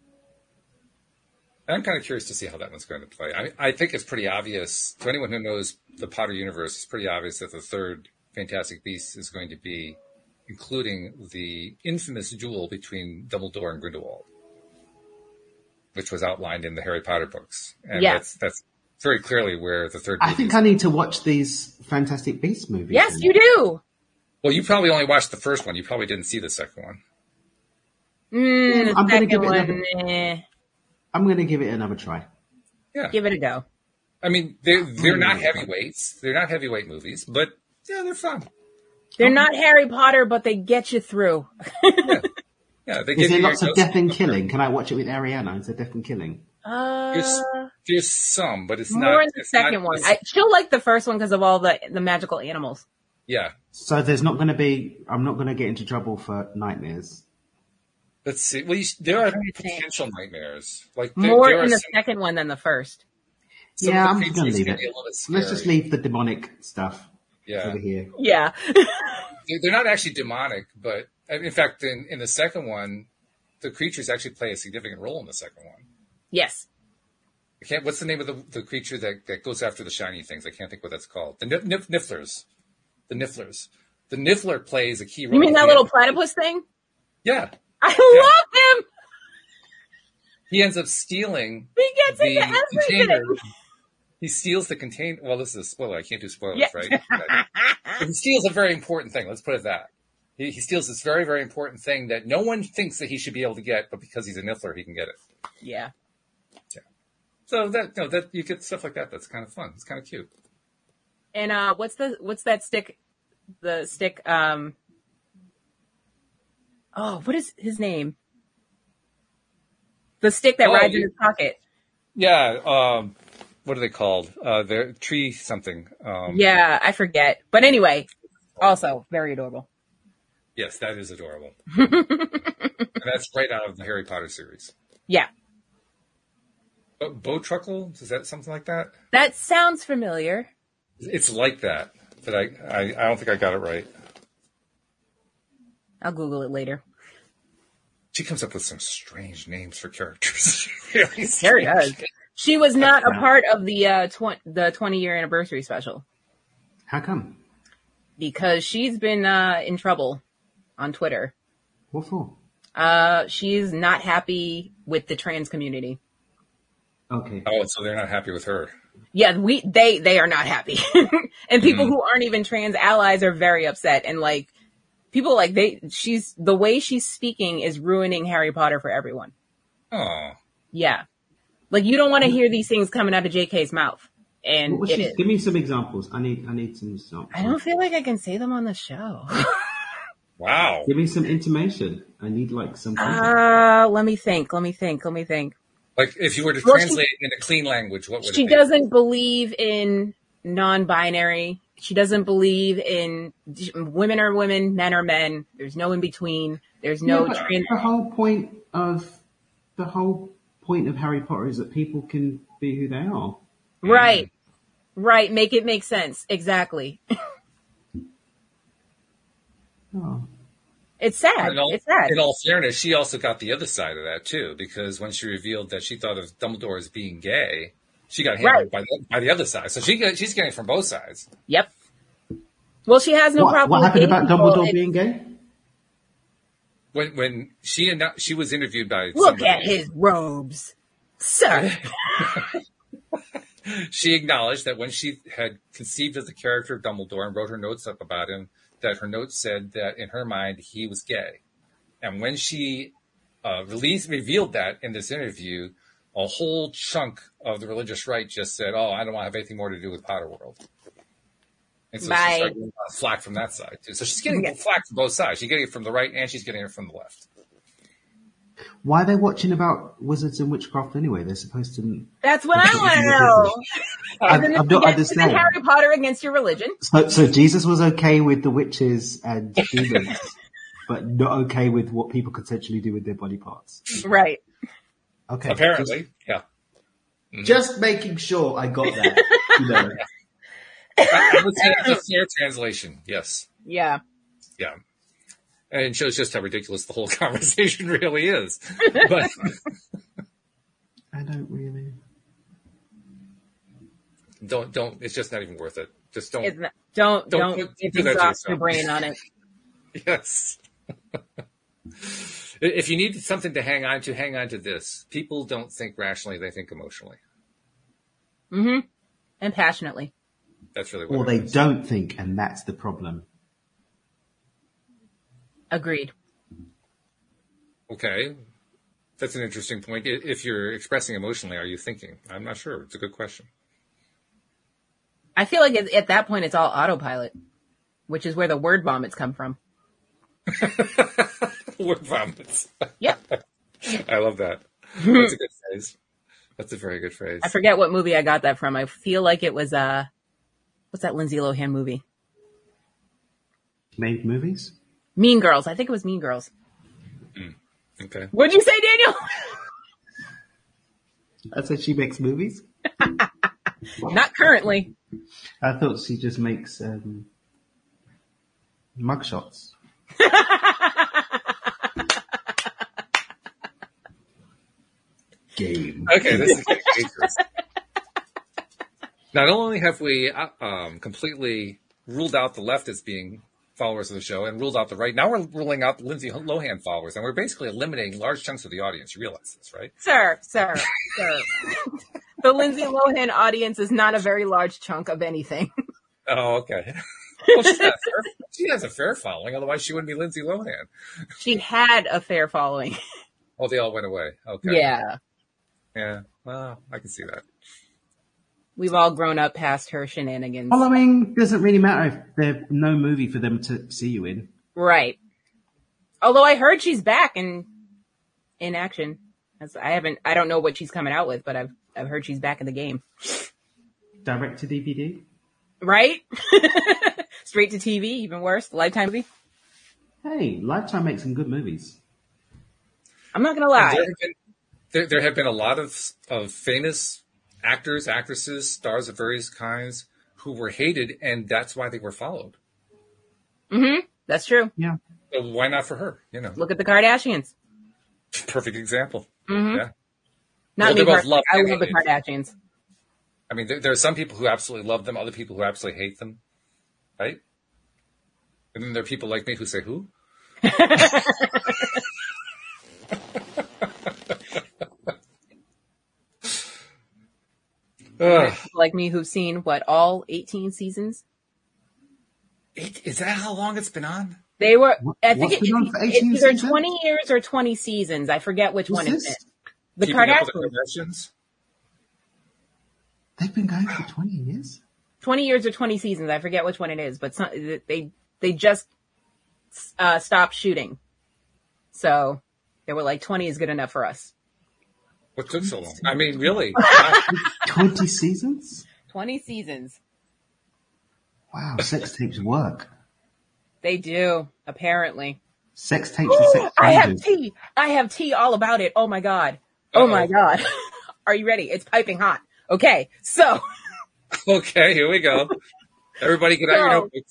I'm kind of curious to see how that one's going to play. I think it's pretty obvious to anyone who knows the Potter universe. It's pretty obvious that the third Fantastic Beasts is going to be including the infamous duel between Dumbledore and Grindelwald, which was outlined in the Harry Potter books. And Yeah. that's very clearly where the third I movie think is. I need to watch these Fantastic Beasts movies. Yes, then. you do. Well, you probably only watched the first one. You probably didn't see the second one. The I'm gonna second give it one, another. I'm going to give it another try. Yeah. give it a go. I mean, they're not heavyweights. They're not heavyweight movies, but yeah, they're fun. They're not Harry Potter, but they get you through. Yeah, they Is give there you lots your of death and killing? Can I watch it with Ariana instead of death and killing? There's some, but it's not. More in the it's not- second one. it's- She'll like the first one because of all the magical animals. Yeah. So there's not going to be. I'm not going to get into trouble for nightmares. Let's see. Well, there are potential nightmares. Like More there are in the some- second one than the first. some Yeah, of I'm the just going to creatures leave can it. be a little bit Let's just scary. leave the demonic stuff Yeah. over here. Yeah. They're not actually demonic, but in fact, in the second one, the creatures actually play a significant role in the second one. Yes. What's the name of the creature that goes after the shiny things? I can't think what that's called. The Nifflers. The Nifflers. The Niffler plays a key role. You mean that little platypus thing? Yeah. I love him. He ends up stealing He gets the into container. everything. He steals the container. Well, this is a spoiler. I can't do spoilers, Yeah. right? But he steals a very important thing. Let's put it that. He steals this very, very important thing that no one thinks that he should be able to get, but because he's a Niffler, he can get it. Yeah. So that you get stuff like that. That's kind of fun. It's kind of cute. And what's that stick? The stick. What is his name? The stick that rides in his pocket. Yeah. What are they called? They're tree something. Yeah, I forget. But anyway, also very adorable. Yes, that is adorable. And that's right out of the Harry Potter series. Yeah. Bowtruckle? Is that something like that? That sounds familiar. It's like that, but I don't think I got it right. I'll Google it later. She comes up with some strange names for characters. Really Sure strange. does. She was not a part of the 20-year anniversary special How come? because she's been in trouble on Twitter. What for? She's not happy with the trans community. Okay. Oh, so they're not happy with her. Yeah, they are not happy. And people who aren't even trans allies are very upset. And like people like the way she's speaking is ruining Harry Potter for everyone. Oh, Yeah. Like you don't want to hear these things coming out of JK's mouth. And What was it she, is. give me some examples. I need some examples. I don't feel like I can say them on the show. wow. Give me some intimation. I need like some. context. Let me think. Like if you were to Well, translate it into clean language, what would She it be? doesn't believe in non-binary. She doesn't believe in women are women, men are men. There's no in between. There's no Yeah, but trans. the whole point of Harry Potter is that people can be who they are. Right. Make it make sense. Exactly. Oh. It's sad. It's sad. In all fairness, she also got the other side of that too, because when she revealed that she thought of Dumbledore as being gay, she got hammered by the other side. So she's getting it from both sides. Yep. Well, she has no problem. What with happened gay about people. Dumbledore It's- being gay? When she was interviewed by Look somebody, at his robes, sir. she acknowledged that when she had conceived of the character of Dumbledore and wrote her notes up about him, that her notes said that in her mind he was gay. And when she revealed that in this interview, a whole chunk of the religious right just said, "Oh, I don't want to have anything more to do with Potterworld." And so she started getting flack from that side too. So she's getting flack from both sides. She's getting it from the right and she's getting it from the left. Why are they watching about wizards and witchcraft anyway? They're supposed to. That's what I want to know. I'm not Is it understanding. Harry Potter against your religion? So Jesus was okay with the witches and demons, but not okay with what people consensually do with their body parts. Right. Okay. Apparently, yeah. Just making sure I got that. You know. I would say that's a fair translation. Yes. Yeah. Yeah. And it shows just how ridiculous the whole conversation really is. But I don't really. don't, it's just not even worth it. Just don't. It's not, don't do that to exhaust your yourself. brain on it. Yes. If you need something to hang on to this. People don't think rationally, they think emotionally. Mm-hmm. And passionately. That's really what Or it they is. don't think, and that's the problem. Agreed. Okay. That's an interesting point. If you're expressing emotionally, are you thinking? I'm not sure. It's a good question. I feel like at that point it's all autopilot, which is where the word vomits come from. Word vomits. Yep. I love that. That's a good phrase. That's a very good phrase. I forget what movie I got that from. I feel like it was, what's that Lindsay Lohan movie? Made movies? Mean Girls. I think it was Mean Girls. Okay. What'd you say, Daniel? I said she makes movies? Not currently. I thought she just makes mugshots. Game. Okay, this is getting dangerous. Not only have we completely ruled out the left as being followers of the show and ruled out the right, now we're ruling out the Lindsay Lohan followers, and we're basically eliminating large chunks of the audience. You realize this, right? Sir. The Lindsay Lohan audience is not a very large chunk of anything. Oh, okay. Well, she has a fair following, otherwise she wouldn't be Lindsay Lohan. She had a fair following. Oh, they all went away. Okay. Yeah. Yeah. Well, I can see that. We've all grown up past her shenanigans. Following doesn't really matter if there's no movie for them to see you in. Right. Although I heard she's back in action. I don't know what she's coming out with, but I've heard she's back in the game. Direct to DVD? Right? Straight to TV, even worse. Lifetime movie. Hey, Lifetime makes some good movies. I'm not gonna lie. There have been a lot of famous actors, actresses, stars of various kinds who were hated, and that's why they were followed. Mm-hmm. That's true. Yeah. So why not for her? You know, Look at the Kardashians. perfect example. Mm-hmm. Yeah. Not Well, me they're both personally. I loved love the and Kardashians. I mean, there are some people who absolutely love them, other people who absolutely hate them, right? And then there are people like me who say, "Who?" Like me, who've seen all 18 seasons. Is that how long it's been on? They were. I think What's been on for 18 it's either seasons? 20 years or 20 seasons. I forget which What's one it's this? in. The Keeping Up with Kardashians. the Kardashians? They've been going for 20 years? 20 years or 20 seasons. I forget which one it is, but they just stopped shooting. So they were like, 20 is good enough for us. What took so long? I mean, really? 20 seasons? 20 seasons. Wow, sex tapes work. They do, apparently. Sex tapes and sex I have changes. tea. I have tea all about it. Oh my God. Oh my God. Are you ready? It's piping hot. Okay. So. Okay, here we go. Everybody get out your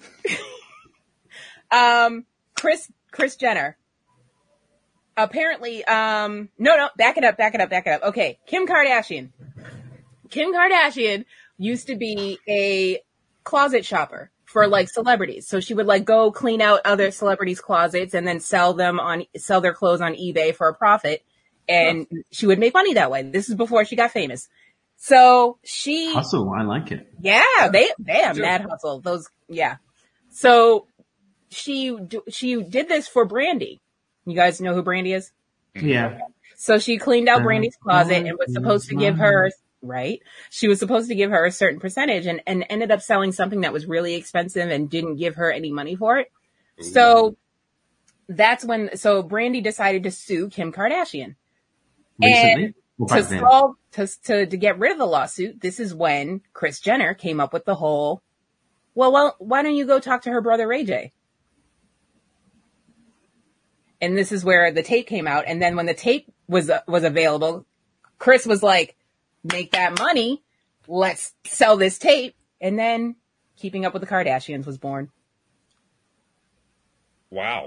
notebooks. Kris Jenner. Apparently, no, back it up. Okay. Kim Kardashian. Kim Kardashian used to be a closet shopper for like celebrities. So she would like go clean out other celebrities' closets and then sell their clothes on eBay for a profit. And she would make money that way. This is before she got famous. So Hustle, I like it. yeah, they have mad hustle. Yeah. So she did this for Brandy. You guys know who Brandy is? Yeah. So she cleaned out Brandy's closet and was supposed to give her, right? She was supposed to give her a certain percentage and ended up selling something that was really expensive and didn't give her any money for it. Ooh. So that's so Brandy decided to sue Kim Kardashian. Recently? And to get rid of the lawsuit, this is when Kris Jenner came up with the whole, well, why don't you go talk to her brother Ray J? And this is where the tape came out. And then when the tape was available, Kris was like, make that money. Let's sell this tape. And then Keeping Up with the Kardashians was born. Wow.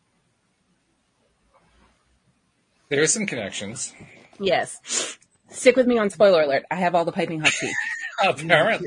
There are some connections. Yes. Stick with me on spoiler alert. I have all the piping hot tea. Apparently.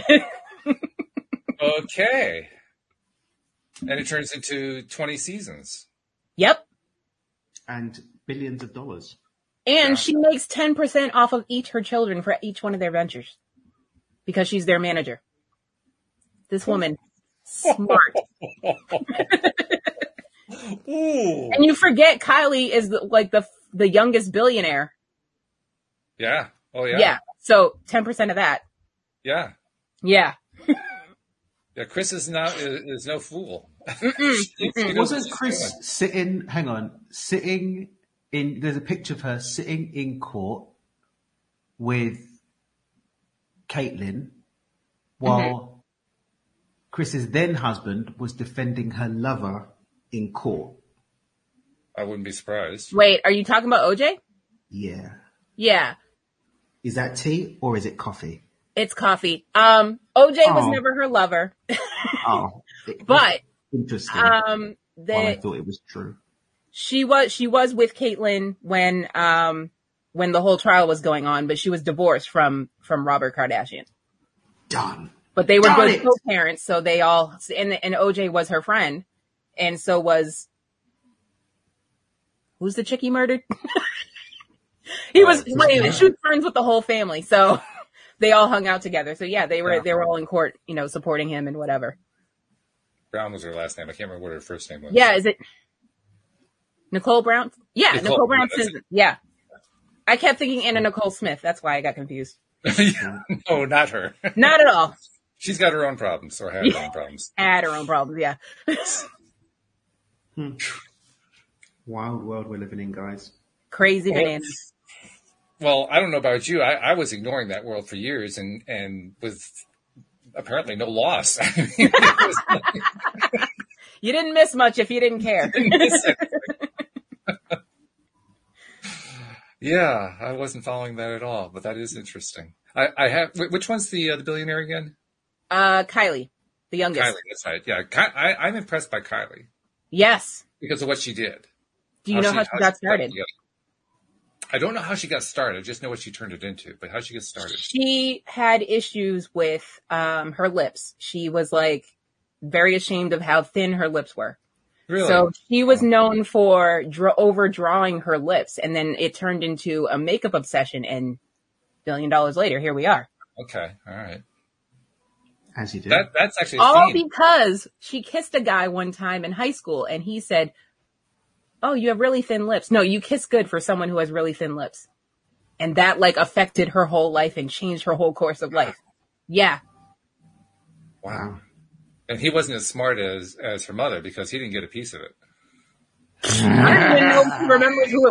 Okay. And it turns into 20 seasons. Yep. And billions of dollars. And she makes 10% off of her children for each one of their ventures. Because she's their manager. This woman, smart. What Ooh. And you forget Kylie is the youngest billionaire. Yeah. Oh, yeah. Yeah. So 10% of that. Yeah. Yeah. Yeah, Chris is no fool. Wasn't Chris sitting? Hang on, sitting in. There's a picture of her sitting in court with Caitlyn, while Chris's then husband was defending her lover in court. I wouldn't be surprised. Wait, are you talking about OJ? Yeah. Yeah. Is that tea or is it coffee? It's coffee. OJ was never her lover. Oh, But interesting. Well, I thought it was true. She was with Caitlyn when the whole trial was going on, but she was divorced from Robert Kardashian. Done. But they were Darn good it. co-parents, so they all and OJ was her friend, and so was who's the chick he murdered? She was friends with the whole family, so they all hung out together. So yeah, they were all in court, supporting him and whatever. Brown was her last name. I can't remember what her first name was. Yeah, is it Nicole Brown? Yeah, Nicole Brown. Yeah. I kept thinking Anna Nicole Smith. That's why I got confused. No, not her. Not at all. She's got her own problems, or had her own problems. Had her own problems, yeah. Wild world we're living in, guys. Crazy bananas. Well, I don't know about you. I was ignoring that world for years and with apparently no loss. You didn't miss much if you didn't care. Yeah, I wasn't following that at all, but that is interesting. I have, which one's the billionaire again? Kylie, the youngest. Kylie, that's right. Yeah, I'm impressed by Kylie. Yes. Because of what she did. Do you know how she got started? I don't know how she got started. I just know what she turned it into, but how she get started? She had issues with her lips. She was very ashamed of how thin her lips were. Really? So she was known for overdrawing her lips, and then it turned into a makeup obsession, and $1 billion later, here we are. Okay, all right. As you do. That's actually all because she kissed a guy one time in high school, and he said, "Oh, you have really thin lips. No, you kiss good for someone who has really thin lips." And that affected her whole life and changed her whole course of life. Yeah. Wow. And he wasn't as smart as her mother because he didn't get a piece of it. I don't even know if he remembers who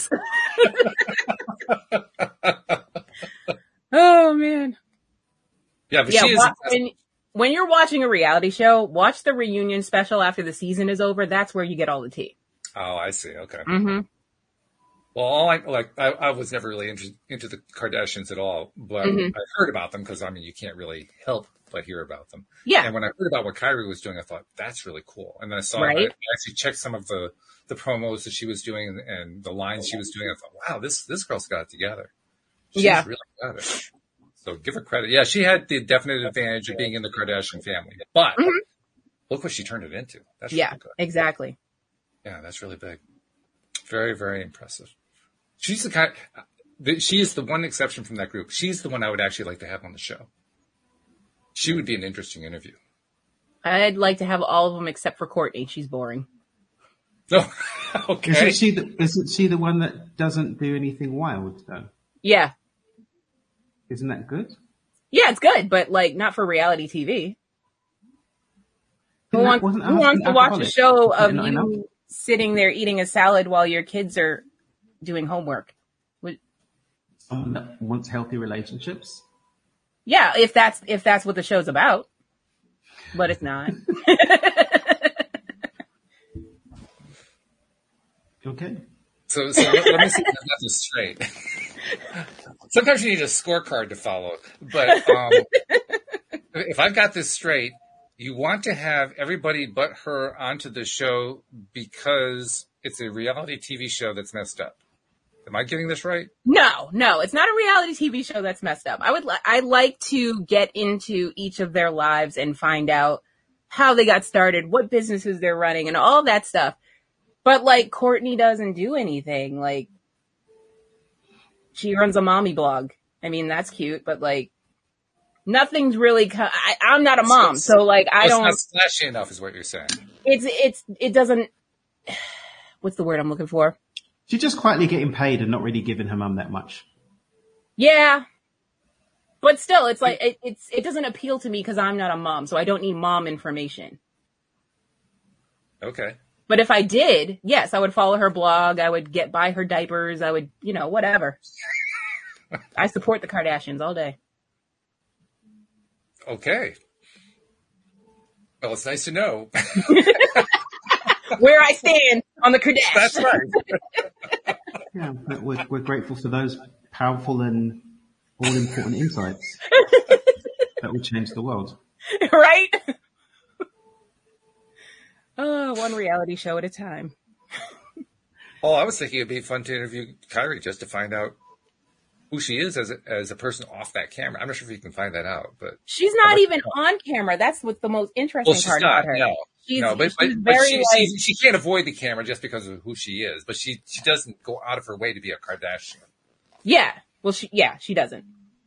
it was. Oh, man. Yeah, but she is. When you're watching a reality show, watch the reunion special after the season is over. That's where you get all the tea. Oh, I see. Okay. Mm-hmm. Well, I was never really into the Kardashians at all, but I heard about them because, you can't really help but hear about them. Yeah. And when I heard about what Kyrie was doing, I thought, that's really cool. And then I saw, I actually checked some of the promos that she was doing and the lines she was doing. I thought, wow, this girl's got it together. She's really got it. So give her credit. Yeah, she had the definite advantage of being in the Kardashian family, but look what she turned it into. That's really good. Exactly. Yeah, that's really big. Very, very impressive. She's the kind. She is the one exception from that group. She's the one I would actually like to have on the show. She would be an interesting interview. I'd like to have all of them except for Courtney. She's boring. No, okay. Isn't she the one that doesn't do anything wild though? Yeah. Isn't that good? Yeah, it's good, but not for reality TV. Who wants to watch a show of you sitting there eating a salad while your kids are doing homework? Someone that wants healthy relationships? Yeah, if that's what the show's about. But it's not. Okay. So let me see if I got this straight. Sometimes you need a scorecard to follow, but if I've got this straight, you want to have everybody but her onto the show because it's a reality TV show that's messed up. Am I getting this right? No, it's not a reality TV show that's messed up. I'd like to get into each of their lives and find out how they got started, what businesses they're running, and all that stuff. But Courtney doesn't do anything. She runs a mommy blog. I mean, that's cute, but nothing's really. I'm not a mom, so I don't. It's not flashy enough, is what you're saying. It doesn't. what's the word I'm looking for? She's just quietly getting paid and not really giving her mum that much. Yeah. But still, it's like, it doesn't appeal to me because I'm not a mom, so I don't need mom information. Okay. But if I did, yes, I would follow her blog. I would buy her diapers. I would, whatever. I support the Kardashians all day. Okay. Well, it's nice to know. Where I stand on the Kardashians. That's right. Yeah, but we're grateful for those powerful and all-important insights that will change the world. Right? Oh, one reality show at a time. Oh, I was thinking it'd be fun to interview Kyrie just to find out who she is as a person off that camera. I'm not sure if you can find that out, but she's not even on camera. That's what's the most interesting part about her. But very she can't avoid the camera just because of who she is. But she doesn't go out of her way to be a Kardashian. Yeah. Well, she doesn't.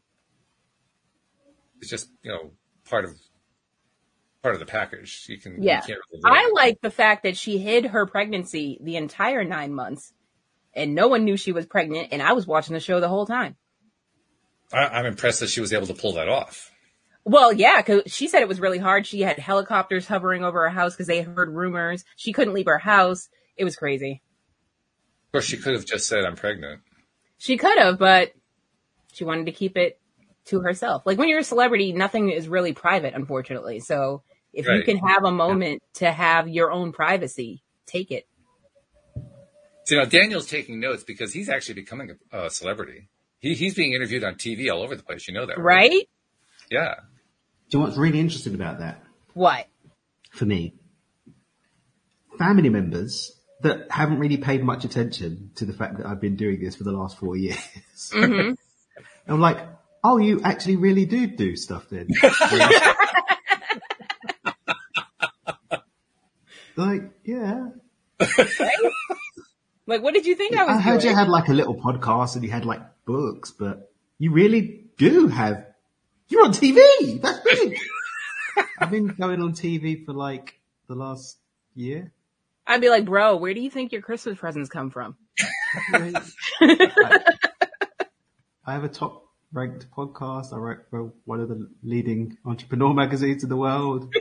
It's just, part of the package. You can't really I like the fact that she hid her pregnancy the entire 9 months and no one knew she was pregnant, and I was watching the show the whole time. I'm impressed that she was able to pull that off. Well, yeah, because she said it was really hard. She had helicopters hovering over her house because they heard rumors. She couldn't leave her house. It was crazy. Of course, she could have just said, I'm pregnant. She could have, but she wanted to keep it to herself. Like, when you're a celebrity, nothing is really private, unfortunately. So if you can have a moment to have your own privacy, take it. So, Daniel's taking notes because he's actually becoming a celebrity. He's being interviewed on TV all over the place. You know that, right? Yeah. Do you know what's really interesting about that? What? For me, family members that haven't really paid much attention to the fact that I've been doing this for the last 4 years. Mm-hmm. I'm like, oh, you actually really do stuff then. Like, yeah. Right? Like, what did you think I was doing? I heard you had like a little podcast and you had like books, but you really do have, you're on TV. That's big. I've been going on TV for like the last year. I'd be like, bro, where do you think your Christmas presents come from? I have a top ranked podcast. I write for one of the leading entrepreneur magazines in the world.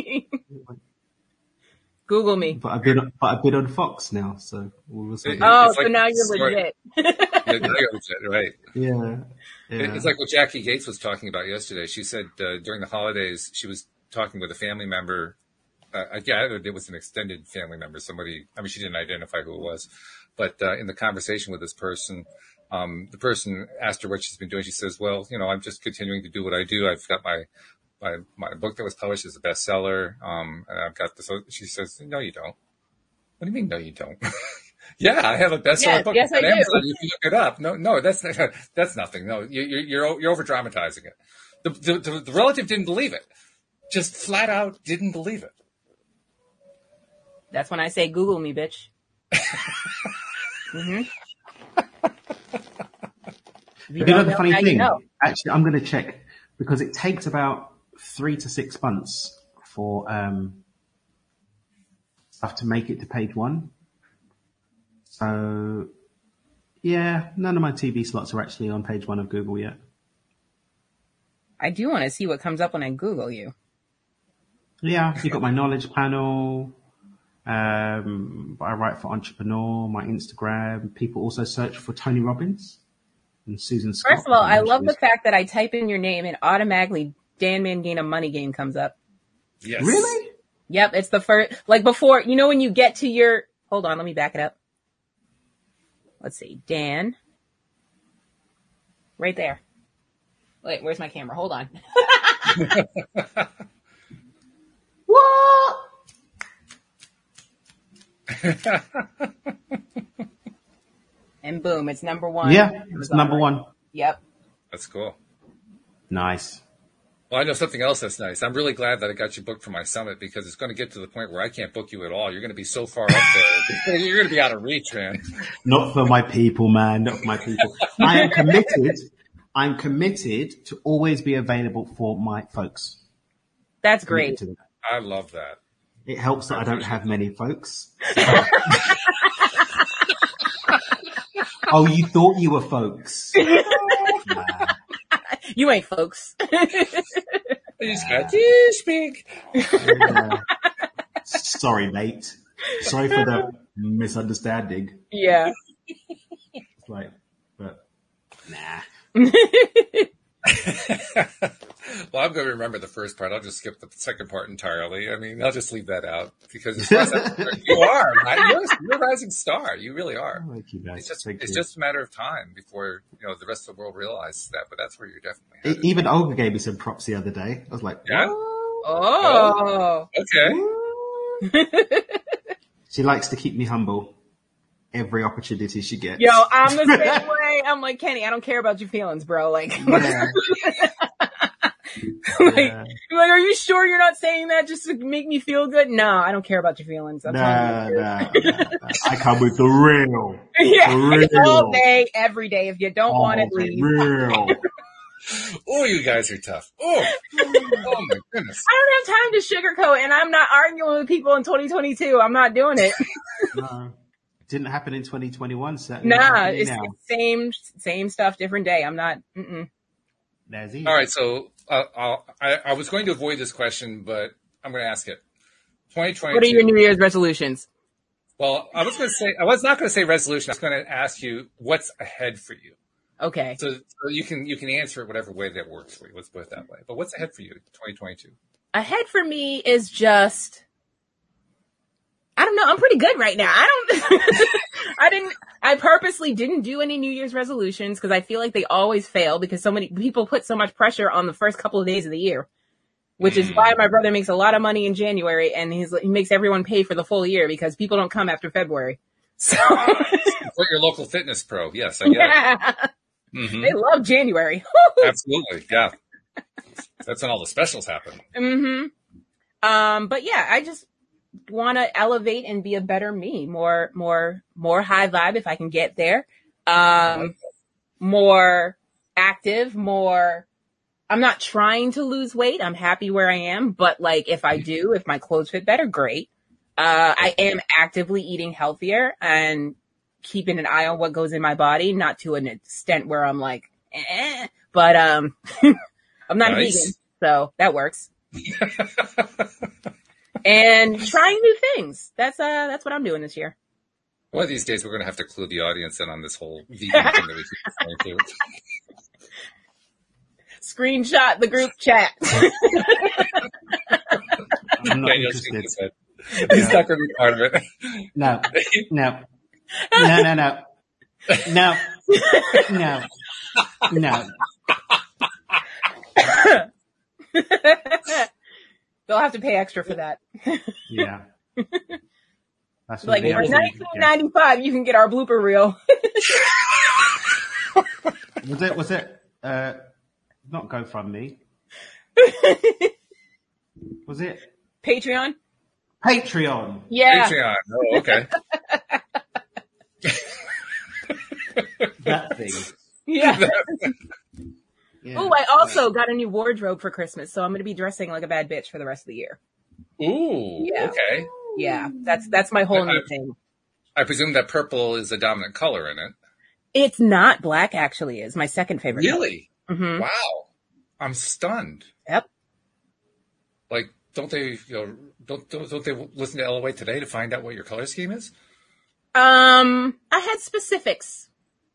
Google me. But I've been on Fox now, so we'll see. So now you're legit. Now you're legit, right? Yeah. It's like what Jackie Gates was talking about yesterday. She said during the holidays, she was talking with a family member. It was an extended family member. Somebody, she didn't identify who it was, but in the conversation with this person, the person asked her what she's been doing. She says, well, I'm just continuing to do what I do. I've got my book that was published as a bestseller. And I've got this. She says, no, you don't. What do you mean? No, you don't. Yeah, I have a bestseller book. Yes, I do. Amazon. You can look it up. No, that's nothing. No, you're over dramatizing it. The relative didn't believe it. Just flat out didn't believe it. That's when I say, Google me, bitch. Mm-hmm. You know the funny thing? Actually, I'm going to check because it takes about 3 to 6 months for stuff to make it to page 1. So, yeah, none of my TV slots are actually on page 1 of Google yet. I do want to see what comes up when I Google you. Yeah, you've got my knowledge panel. I write for Entrepreneur, my Instagram. People also search for Tony Robbins and Susan Scott. First of all, I love the fact that I type in your name and automatically Dan Mangena Money Game comes up. Yes. Really? Yep, it's the first, like before, when you get to your, hold on, let me back it up. Let's see, Dan. Right there. Wait, where's my camera? Hold on. What? And boom, it's number 1. Yeah, it's number 1. Yep. That's cool. Nice. Well, I know something else that's nice. I'm really glad that I got you booked for my summit because it's going to get to the point where I can't book you at all. You're going to be so far up there. You're going to be out of reach, man. Not for my people, man. Not for my people. I'm committed to always be available for my folks. That's great. I love that. It helps that I don't have many folks. Oh, you thought you were folks? Nah. You ain't folks. You just got to speak. Yeah. Sorry, mate. Sorry for the misunderstanding. Yeah. It's like, but nah. Well, I'm going to remember the first part. I'll just skip the second part entirely. I mean, I'll just leave that out because as far as you are, you're a rising star. You really are. Thank you, guys. It's just a matter of time before the rest of the world realizes that. But that's where you're definitely headed. Even Olga gave me some props the other day. I was like, Yeah. Oh. Okay. She likes to keep me humble every opportunity she gets. Yo, I'm the same way. I'm like, Kenny, I don't care about your feelings, bro. Like, Yeah. like, are you sure you're not saying that just to make me feel good? No, I don't care about your feelings. No. I come with the real. Yeah, the real. all day, every day. If you don't want it, leave. Real. Oh, you guys are tough. Oh my goodness. I don't have time to sugarcoat, and I'm not arguing with people in 2022. I'm not doing it. No. It didn't happen in 2021, certainly. Nah, it's same stuff, different day. I'm not. All right, so I was going to avoid this question, but I'm going to ask it. 2022. What are your New Year's resolutions? Well, I was not going to say resolution. I was going to ask you what's ahead for you. Okay. So you can answer it whatever way that works for you. Let's put it that way. But what's ahead for you, 2022? Ahead for me is just, I don't know. I'm pretty good right now. I purposely didn't do any New Year's resolutions because I feel like they always fail because so many people put so much pressure on the first couple of days of the year, which is why my brother makes a lot of money in January and he makes everyone pay for the full year because people don't come after February. So Support your local fitness pro. Yes, I get it. Mm-hmm. They love January. Absolutely. Yeah. That's when all the specials happen. Mm-hmm. But yeah, I just want to elevate and be a better me, more high vibe if I can get there. More active, I'm not trying to lose weight. I'm happy where I am, but like if my clothes fit better, great. I am actively eating healthier and keeping an eye on what goes in my body, not to an extent where I'm like, but, I'm not vegan, so that works. And trying new things. That's what I'm doing this year. One of these days we're going to have to clue the audience in on this whole vegan thing that we keep going to. Screenshot the group chat. I'm not interested. He's not going to be part of it. No. They'll have to pay extra for that. Yeah. That's like for $19.95, you can get our blooper reel. Was it not GoFundMe? Was it Patreon? Patreon. Yeah. Patreon. Oh, okay. That thing. Yeah. Yeah. Oh, I also got a new wardrobe for Christmas, so I'm going to be dressing like a bad bitch for the rest of the year. Ooh. Yeah. Okay. Yeah. That's my whole new thing. I presume that purple is the dominant color in it. It's not. Black actually is my second favorite. Really? Mm-hmm. Wow. I'm stunned. Yep. Like, don't they listen to LOA today to find out what your color scheme is? I had specifics.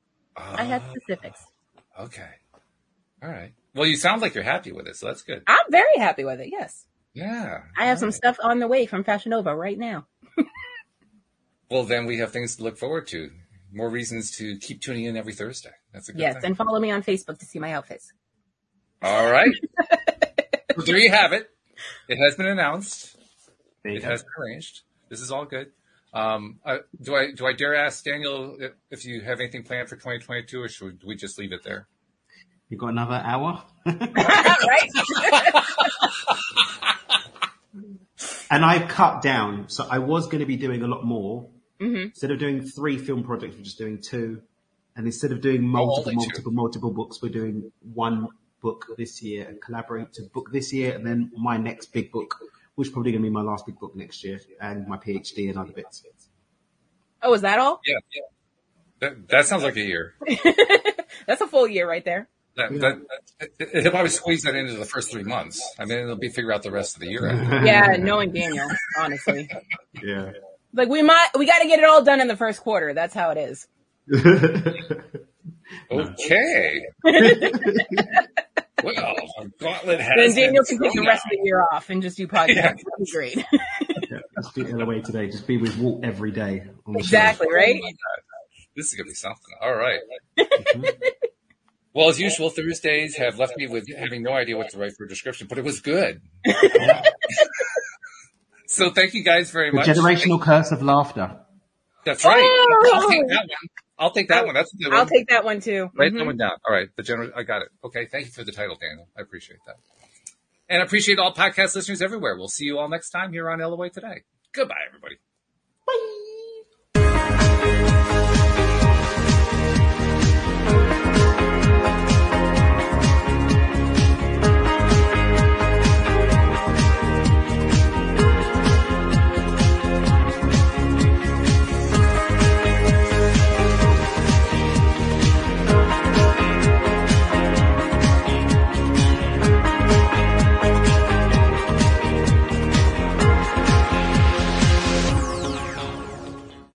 Okay. All right. Well, you sound like you're happy with it, so that's good. I'm very happy with it. Yes. Yeah. I have some stuff on the way from Fashion Nova right now. Well, then we have things to look forward to. More reasons to keep tuning in every Thursday. That's a good thing. Yes, and follow me on Facebook to see my outfits. All right. Well, there you have it. It has been announced. It has been arranged. This is all good. Do I dare ask Daniel if you have anything planned for 2022, or should we just leave it there? You got another hour? Right? And I've cut down. So I was going to be doing a lot more. Mm-hmm. Instead of doing 3 film projects, we're just doing 2. And instead of doing multiple books, we're doing 1 book this year and collaborate to book this year. And then my next big book which is probably going to be my last big book next year, and my PhD and other bits. Oh, is that all? Yeah. That sounds like a year. That's a full year right there. He'll probably squeeze that into the first 3 months. I mean, it'll be figure out the rest of the year. Yeah, knowing Daniel, honestly. Yeah. Like we got to get it all done in the first quarter. That's how it is. Okay. Well, our gauntlet has. Then Daniel can been take the thrown rest out. of the year off and just do podcasts. That'd be great. Yeah, let's do LOA today. Just be with Walt every day. On the Exactly, right? Oh my God. This is gonna be something. All right. Well, as usual, Thursdays have left me with having no idea what to write for a description, but it was good. So thank you guys very The much. generational curse of laughter. That's right. Oh! I'll take that one. I'll take that one. That's a good one. I'll take that one too. Write that one down. All right. I got it. Okay. Thank you for the title, Daniel. I appreciate that. And I appreciate all podcast listeners everywhere. We'll see you all next time here on LOA Today. Goodbye, everybody. Bye.